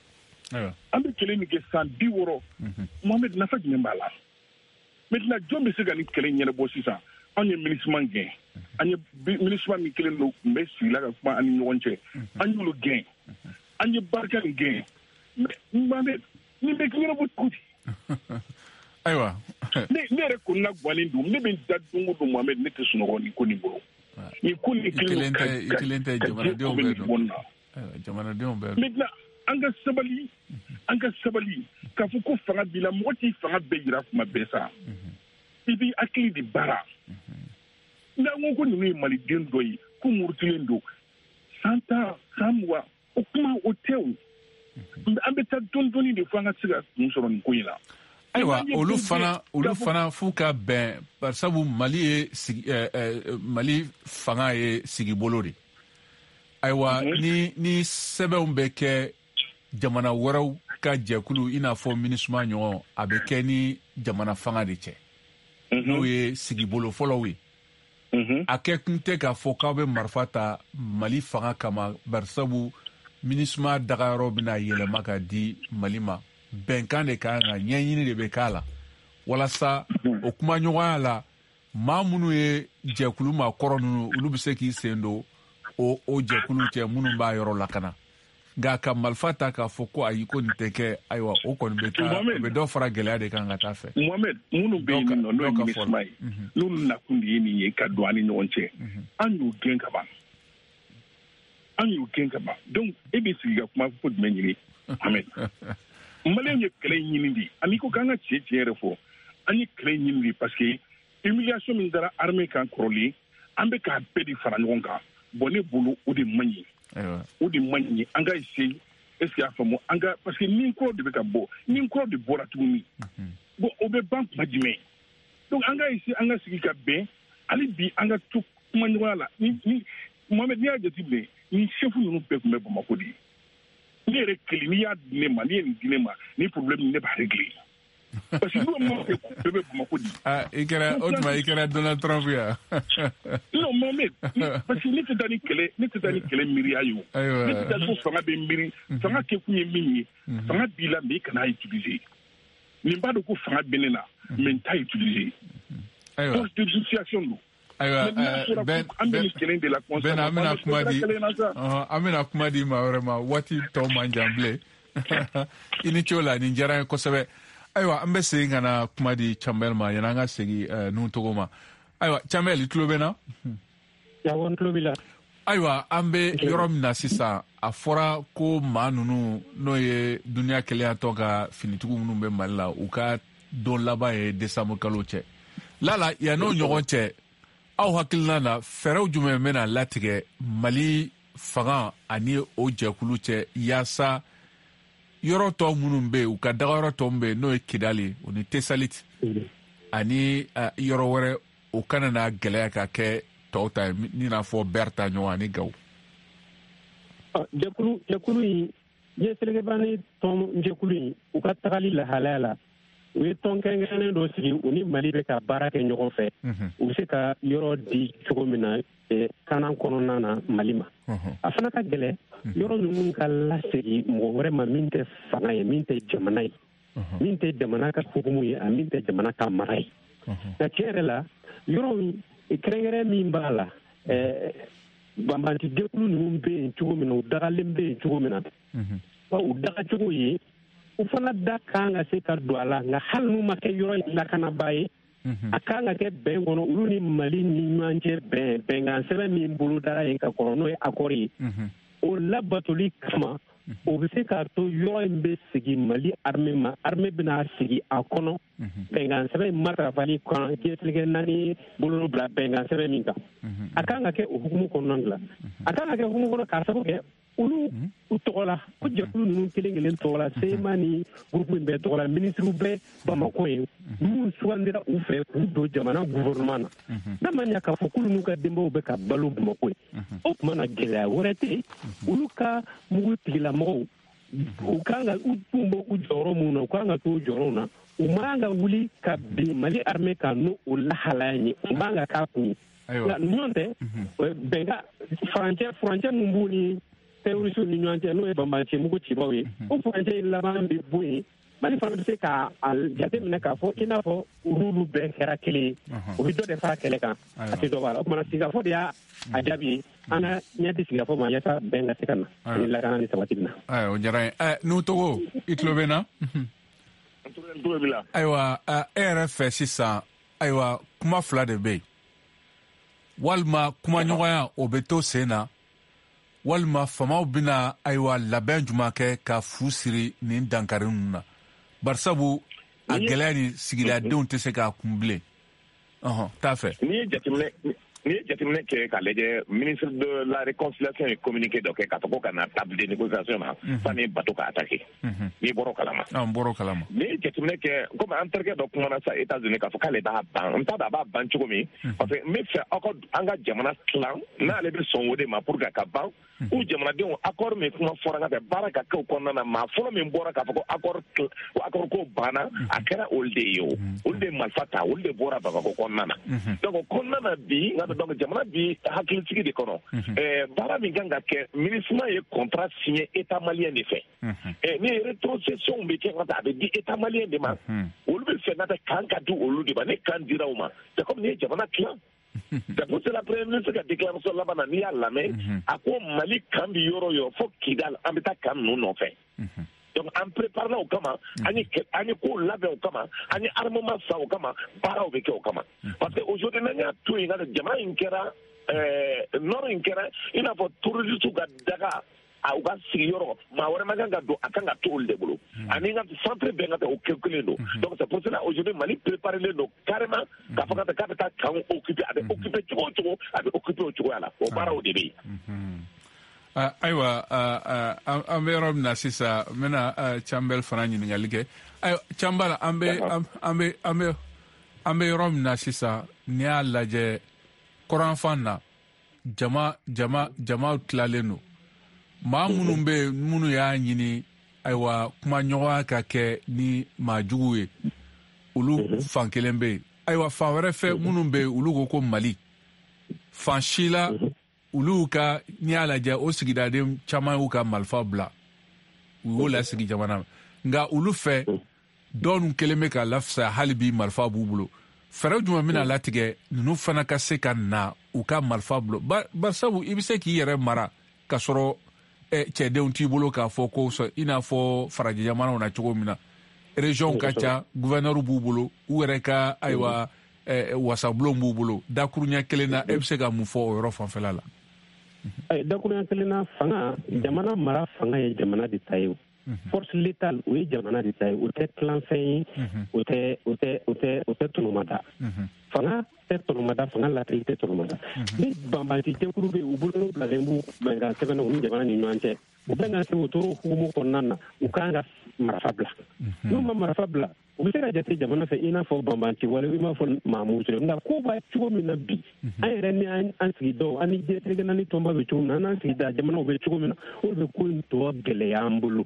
an bɛ kɛlɛ min kɛ san 60 Mohamed nafa jumɛn b'a la maintenant jɔn bɛ se ka nin kɛlɛ ɲɛnabɔ sisan an ye MINUSMA gɛn an ye MINUSMA min kelen don tun bɛ sigi la ka kuma an ni ɲɔgɔn cɛ an y'olu gɛn an ye barika nin gɛn mais Mohamed nin bɛ ɲɛnabɔ cogo di ayiwa ne yɛrɛ ko na guwanen don ne bɛ da don o don Mohamed ne tɛ sunɔgɔ nin ko nin bolo nin ko nin kelen tɛ jamanadenw bɛɛ don jamanadenw bɛɛ don maintenant an ka sabali k'a fɔ ko fanga b'i la mɔgɔ t'i fanga bɛɛ jira kuma bɛɛ sa i b'i hakili de baara n'an ko ninnu ye maliden dɔ ye ko murutilen don san 10 san 20 o kuma o tɛ o an bɛ taa dɔɔni de fo an ka se ka kun sɔrɔ nin ko in na. Ayiwa olu fana f'u ka bɛn barisabu Mali fanga ye sigi bolo de ayiwa ni sɛbɛnw bɛ kɛ jamana wɛrɛw ka jɛkulu i n'a fɔ MINUSMA ɲɔgɔn a bɛ kɛ ni jamana fanga de cɛ n'o ye sigibolo fɔlɔw ye a kɛ kun tɛ k'a fɔ k'aw bɛ marifa ta Mali fanga kama barisabu MINUSMA dagayɔrɔ bɛna yɛlɛma ka di Mali ma bɛnkan de kan ka ɲɛɲini de bɛ k'a la walasa o kuma ɲɔgɔnya la maa minnu ye jɛkulu ma kɔrɔ ninnu olu bɛ se k'i sen don o jɛkulu cɛ minnu b'a yɔrɔ lakana nka ka marifa ta k'a fɔ ko ayi ko nin tɛ kɛ ayiwa o kɔni bɛ taa o bɛ dɔ fara gɛlɛya de kan ka taa fɛ. Mohamed minnu bɛ yen nɔ n'o ye MINUSMA ye n'olu nakun de ye nin ye ka don an ni ɲɔgɔn cɛ an y'u gɛn ka ban donc e bɛ sigi ka kuma ko jumɛn ɲini Mohamed Maliyɛnw ye kɛlɛ ɲini de ani ko k'an ka tiɲɛ yɛrɛ fɔ an ye kɛlɛ ɲini de parce que humiliation min dara armée kan kɔrɔlen an bɛ k'a bɛɛ de fara ɲɔgɔn kan bon ne bolo o de man ɲi o de man ɲi an ka essayer est-ce que y'a faamu an ka parce que nin kɔrɔ de bɛ ka bɔ nin kɔrɔ de bɔra tuguni bon o bɛ ban kuma jumɛn donc an ka essayer an ka sigi ka bɛn hali bi an ka to kuma ɲɔgɔnya la ni Mohamed n'i y'a jateminɛ ni chef ninnu bɛɛ tun bɛ Bamako de ne yɛrɛ kelen n'i y'a di ne ma n'i ye nin di ne ma ni problème ne b'a régler parce que n'o ma kɛ bɛɛ bɛ Bamako de. I kɛra Donald Trump ya. Non Mohamed parce que ne tɛ taa ni kɛlɛ miiriya ye o ne tɛ taa ko fanga bɛ miiri fanga kɛ kun ye min ye fanga b'i la mais i kana utiliser nin b'a dɔn ko fanga bɛ ne na mais n t'a utiliser force de justification don. Ayiwa Ben an bɛna kuma di maa wɛrɛ ma waati tɔ man jan bilen I ni ce o la nin diyara n ye kosɛbɛ ayiwa an bɛ segin ka na kuma di Campbell ma yanni an ka segin Nuhutogo ma ayiwa Campbell I tulo bɛ na n tulo b'i la ayiwa an bɛ yɔrɔ min na sisan a fɔra ko maa ninnu n'o ye duniya kɛlɛyatɔ ka finitigiw minnu bɛ Mali la u ka don laban ye décembre kalo cɛ Lala yann'o ɲɔgɔn cɛ aw hakilina na fɛɛrɛw jumɛn bɛna latigɛ Mali fanga ani o jɛkulu cɛ yaasa yɔrɔ tɔ minnu bɛ yen u ka dagayɔrɔ tɔ min bɛ yen n'o ye Kidali o ni Tesaliti ani yɔrɔ wɛrɛ o kana na gɛlɛya ka kɛ tɔw ta ye i n'a fɔ Berta ɲɔgɔn ani Gawo. jɛkulu in Ɲɛselekebani tɔn jɛkulu in u ka tagali lahalaya la u ye tɔn kɛrɛnkɛrɛnnen dɔ sigi u ni Mali bɛ ka baara kɛ ɲɔgɔn fɛ u bɛ se ka yɔrɔ di cogo min na kanan kɔnɔna na Mali ma a fana ka gɛlɛn yɔrɔ ninnu ka lasegi mɔgɔ wɛrɛ ma min tɛ fanga ye min tɛ jamana ye min tɛ jamana ka hukumu ye a min tɛ jamana ka mara ye nka tiɲɛ yɛrɛ la yɔrɔ kɛrɛnkɛrɛn min b'a la banbanti jɛkulu ninnu bɛ yen cogo min na u dagalen bɛ yen cogo min na u dagacogo ye u fana da kan ka se ka don a la nka hali n'u ma kɛ yɔrɔ in lakanabaa ye a kan ka kɛ bɛn kɔnɔ olu ni Mali ni ɲɔgɔn cɛ bɛnkan sɛbɛn min bolo dara yen ka kɔrɔ n'o ye accord ye o labatoli kama o bɛ se k'a to yɔrɔ in bɛ sigi Mali armée ma armée bɛna sigi a kɔnɔ bɛnkan sɛbɛn matarafali kan diɲɛtigɛ 4 bolo bila bɛnkan sɛbɛn min kan a kan ka kɛ o hukumu kɔnɔna la a kan ka kɛ hukumu kɔnɔ k'a sababu kɛ olu u tɔgɔ la ko jɛkulu ninnu kelen kelen tɔgɔ la CEMA ni groupe in bɛɛ tɔgɔ la ministre bɛɛ Bamako ye minnu sugandira u fɛ k'u don jamana gouvernement na n'a ma ɲɛ k'a fɔ k'olu n'u ka denbaw bɛ ka balo Bamako ye o tuma na gɛlɛya wɛrɛ tɛ yen olu ka mugu tigilamɔgɔw u kan ka u tun bɛ u jɔyɔrɔ minnu na u kan ka to jɔyɔrɔw na u man ka wuli ka bin Mali armée kan n'o lahalaya ye u man ka k'a kun ye nka ɲɔgɔn tɛ bɛnkan furancɛ min b'u ni terroriste ni ɲɔgɔn cɛ n'o ye banbanci mugu cibaw ye o furancɛ laban bɛ bɔ yen Mali fana bɛ se k'a jateminɛ k'a fɔ i n'a fɔ olu bɛɛ kɛra kelen ye o bɛ dɔ de fara kɛlɛ kan a tɛ dɔ b'a la o kumana sigikafɔ de y'a jaabi ye an ka ɲɛ tɛ sigikafɔ ma yaasa bɛn ka se ka na ani lakana ni sabati bɛ na. O diyara n ye Nuhutogo I tulo bɛ na. Ayiwa e yɛrɛ fɛ sisan ayiwa kuma fila de bɛ yen walima kuma ɲɔgɔnya o bɛ to sen na walima famaw bɛna ayiwa labɛn jumɛn kɛ ka fu siri nin dankari ninnu na barisabu a gɛlɛya ni sigidadenw tɛ se k'a kun bilen t'a fɛ. N'i ye ni jateminɛ kɛ ka lajɛ ministre de la réconciliation et communiqué dɔ kɛ k'a fɔ ko ka na table de négociation na sani bateau ka attaquer n'i bɔr'o kalama ni jateminɛ kɛ komi an terikɛ dɔ kumana sa États-Unis k'a fɔ k'ale b'a ban n t'a dɔn a b'a ban cogo min parce que n bɛ fɛ aw ka an ka jamana tilan n'ale bɛ sɔn o de ma pour que a ka ban u jamanadenw accord min kuma fɔra ka fɛ baara ka kɛ o kɔnɔna na maa fɔlɔ min bɔra k'a fɔ ko accord ko banna a kɛra olu de ye o olu de marifa ta olu de bɔra Bamako kɔnɔna na donc kɔnɔna na bi donc jamana bi hakilisigi de kɔnɔ baara min kan ka kɛ MINUSMA ye contrat signé état malien de fɛ ni rétrocession bɛ kɛ ka taa a bɛ di état malien de ma olu bɛ fɛ n'o tɛ kan ka di olu de ma ni kan dira u ma c'est comme ni ye jamana tilan c'est pour cela premier ministre ka déclaration laban na n'i y'a lamɛn a ko Mali kan bi yɔrɔ o yɔrɔ fo Kidal an bɛ taa kan ninnu nɔfɛ donc an prépare la o kama an ye ko labɛn o kama an ye armement san o kama baaraw bɛ kɛ o kama parce que aujourd'hui n'an y'a to yen nka jamana in kɛra nord in kɛra i n'a fɔ terroriste ka daga u ka sigiyɔrɔ maa wɛrɛ ma kan ka don a kan ka to olu de bolo ani ka centre bɛɛ ka taa o calculé don donc c'est pour cela aujourd'hui Mali préparé don carrément k'a fɔ k'a bɛ taa kan occuper a bɛ occuper cogo o cogo a bɛ occuper o cogoya la o baaraw de bɛ yen. Ayiwa an bɛ yɔrɔ min na sisan n bɛna Cambel fana ɲininkali kɛ ayiwa Cambal an bɛ yɔrɔ min na sisan n'i y'a lajɛ kɔrɔnfan na jama tilalen don maa minnu bɛ yen minnu y'a ɲini ayiwa kumaɲɔgɔnya ka kɛ ni maajugu ye olu fan kelen bɛ yen ayiwa fan wɛrɛ fɛ minnu bɛ yen olu ko Mali fan si la olu ka n'i y'a lajɛ o sigidaden caman y'u ka marifa bila u y'o lasigi jamana nka olu fɛ dɔw kelen bɛ ka lafisaya hali bi marifa b'u bolo fɛɛrɛ jumɛn bɛna latigɛ ninnu fana ka se ka na u ka marifa bolo barisabu i bɛ se k'i yɛrɛ mara ka sɔrɔ cɛdenw t'i bolo k'a fɔ ko i n'a fɔ farajɛ jamanaw na cogo min na région ka ca gouverneur b'u bolo u yɛrɛ ka ayiwa wasabulon b'u bolo dakuruɲɛ kelen na e bɛ se ka mun fɔ o yɔrɔ fanfɛla la. dakuruɲɛ kelen na fanga jamana mara fanga ye jamana de ta ye o force létale o ye jamana de ta ye o tɛ tilanfɛn ye o tɛ tɔnɔmada fanga tɛ tɔnɔmada fanga latiri tɛ tɔnɔmada ni banbansi jɛkulu bɛ u bolo bilalen b'u bɛnkan sɛbɛnna u ni jamana ni ɲɔgɔn cɛ u bɛnkan sɛbɛn o tora hukumu kɔnɔna na u kan ka marifa bila n'u ma marifa bila u bɛ se ka jate jamana fɛ i n'a fɔ banbanci wale i m'a fɔ Mahamudu Ture nka ko b'a cogo min na bi an yɛrɛ ni an sigi dɔw an ni jɛtigɛ naani tɔnba bɛ cogo min na an n'an sigi da jamanaw bɛ cogo min na o de bɛ ko in tɔ gɛlɛya an bolo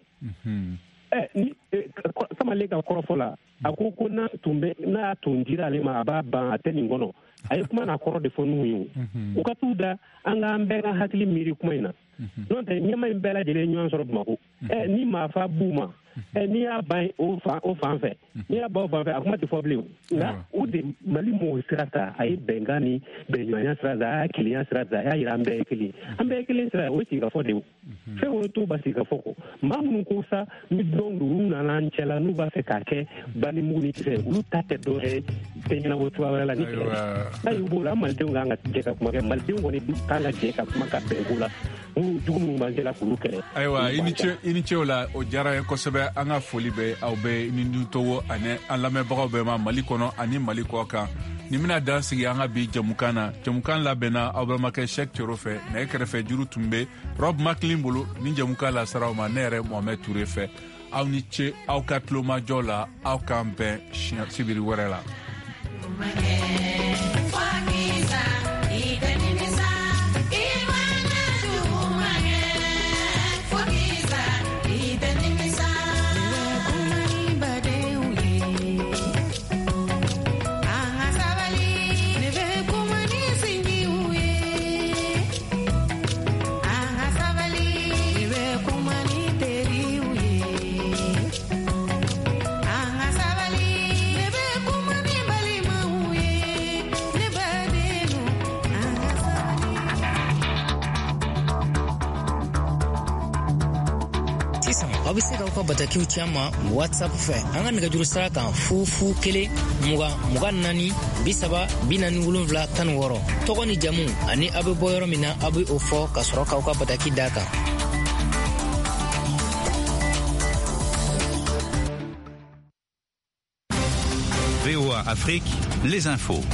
ni Samale ka kɔrɔfɔ la a ko n'a y'a tun dira ale ma a b'a ban a tɛ nin kɔnɔ a ye kuma n'a kɔrɔ de fɔ n'u ye u ka t'u da an k'an bɛɛ ka hakili miiri kuma in na n'o tɛ ɲɛma in bɛɛ lajɛlen ɲɔgɔn sɔrɔ Bamako ni maafa b'u ma n'i y'a ban o fan fɛ n'i y'a ban o fan fɛ a kuma tɛ fɔ bilen nka o de Mali mɔgɔw sira ta a ye bɛnkan ni bɛnɲɔgɔnya sira ta a y'a kelenya sira ta a y'a jira an bɛɛ ye kelen an bɛɛ ye kelen sira o ye sigikafɔ de ye fɛn o t'o ba sigikafɔ kɔ maa minnu ko sa ni dɔn olu nana an cɛ la n'u b'a fɛ k'a kɛ banimugu ni kisɛ olu ta tɛ dɔ ye fɛn ɲɛnabɔ cogoya wɛrɛ la ni kɛlɛ n'a y'u b'o la an malidenw kan ka jɛ ka kuma kɛ malidenw kɔni kan ka jɛ ka kuma ka bɛn ko la jugu minnu b'an cɛla k'olu kɛlɛ. Ayiwa i ni ce o la o diyara n ye kosɛbɛ an ka foli bɛ aw bɛɛ ni Togo ani an lamɛnbagaw bɛɛ ma Mali kɔnɔ ani Mali kɔ kan ni bɛna dan sigi an ka bi jamukan na jamukan labɛnna aw balimakɛ Sɛki Toro fɛ nɛgɛ kɛrɛfɛ juru tun bɛ Rob Macklin bolo ni jamukan lasara ma ne yɛrɛ Mohamed Ture fɛ aw ni ce aw ka tulomajɔ la aw k'an bɛn sibiri wɛrɛ la. aw bɛ se k'aw ka batakiw ci an ma WhatsApp fɛ an ka nɛgɛjuru sira kan 001 20 24 30 47 tɔgɔ ni jamu ani aw bɛ bɔ yɔrɔ min na aw bɛ o fɔ ka sɔrɔ k'aw ka bataki d'a kan. VOA Afrique, les infos.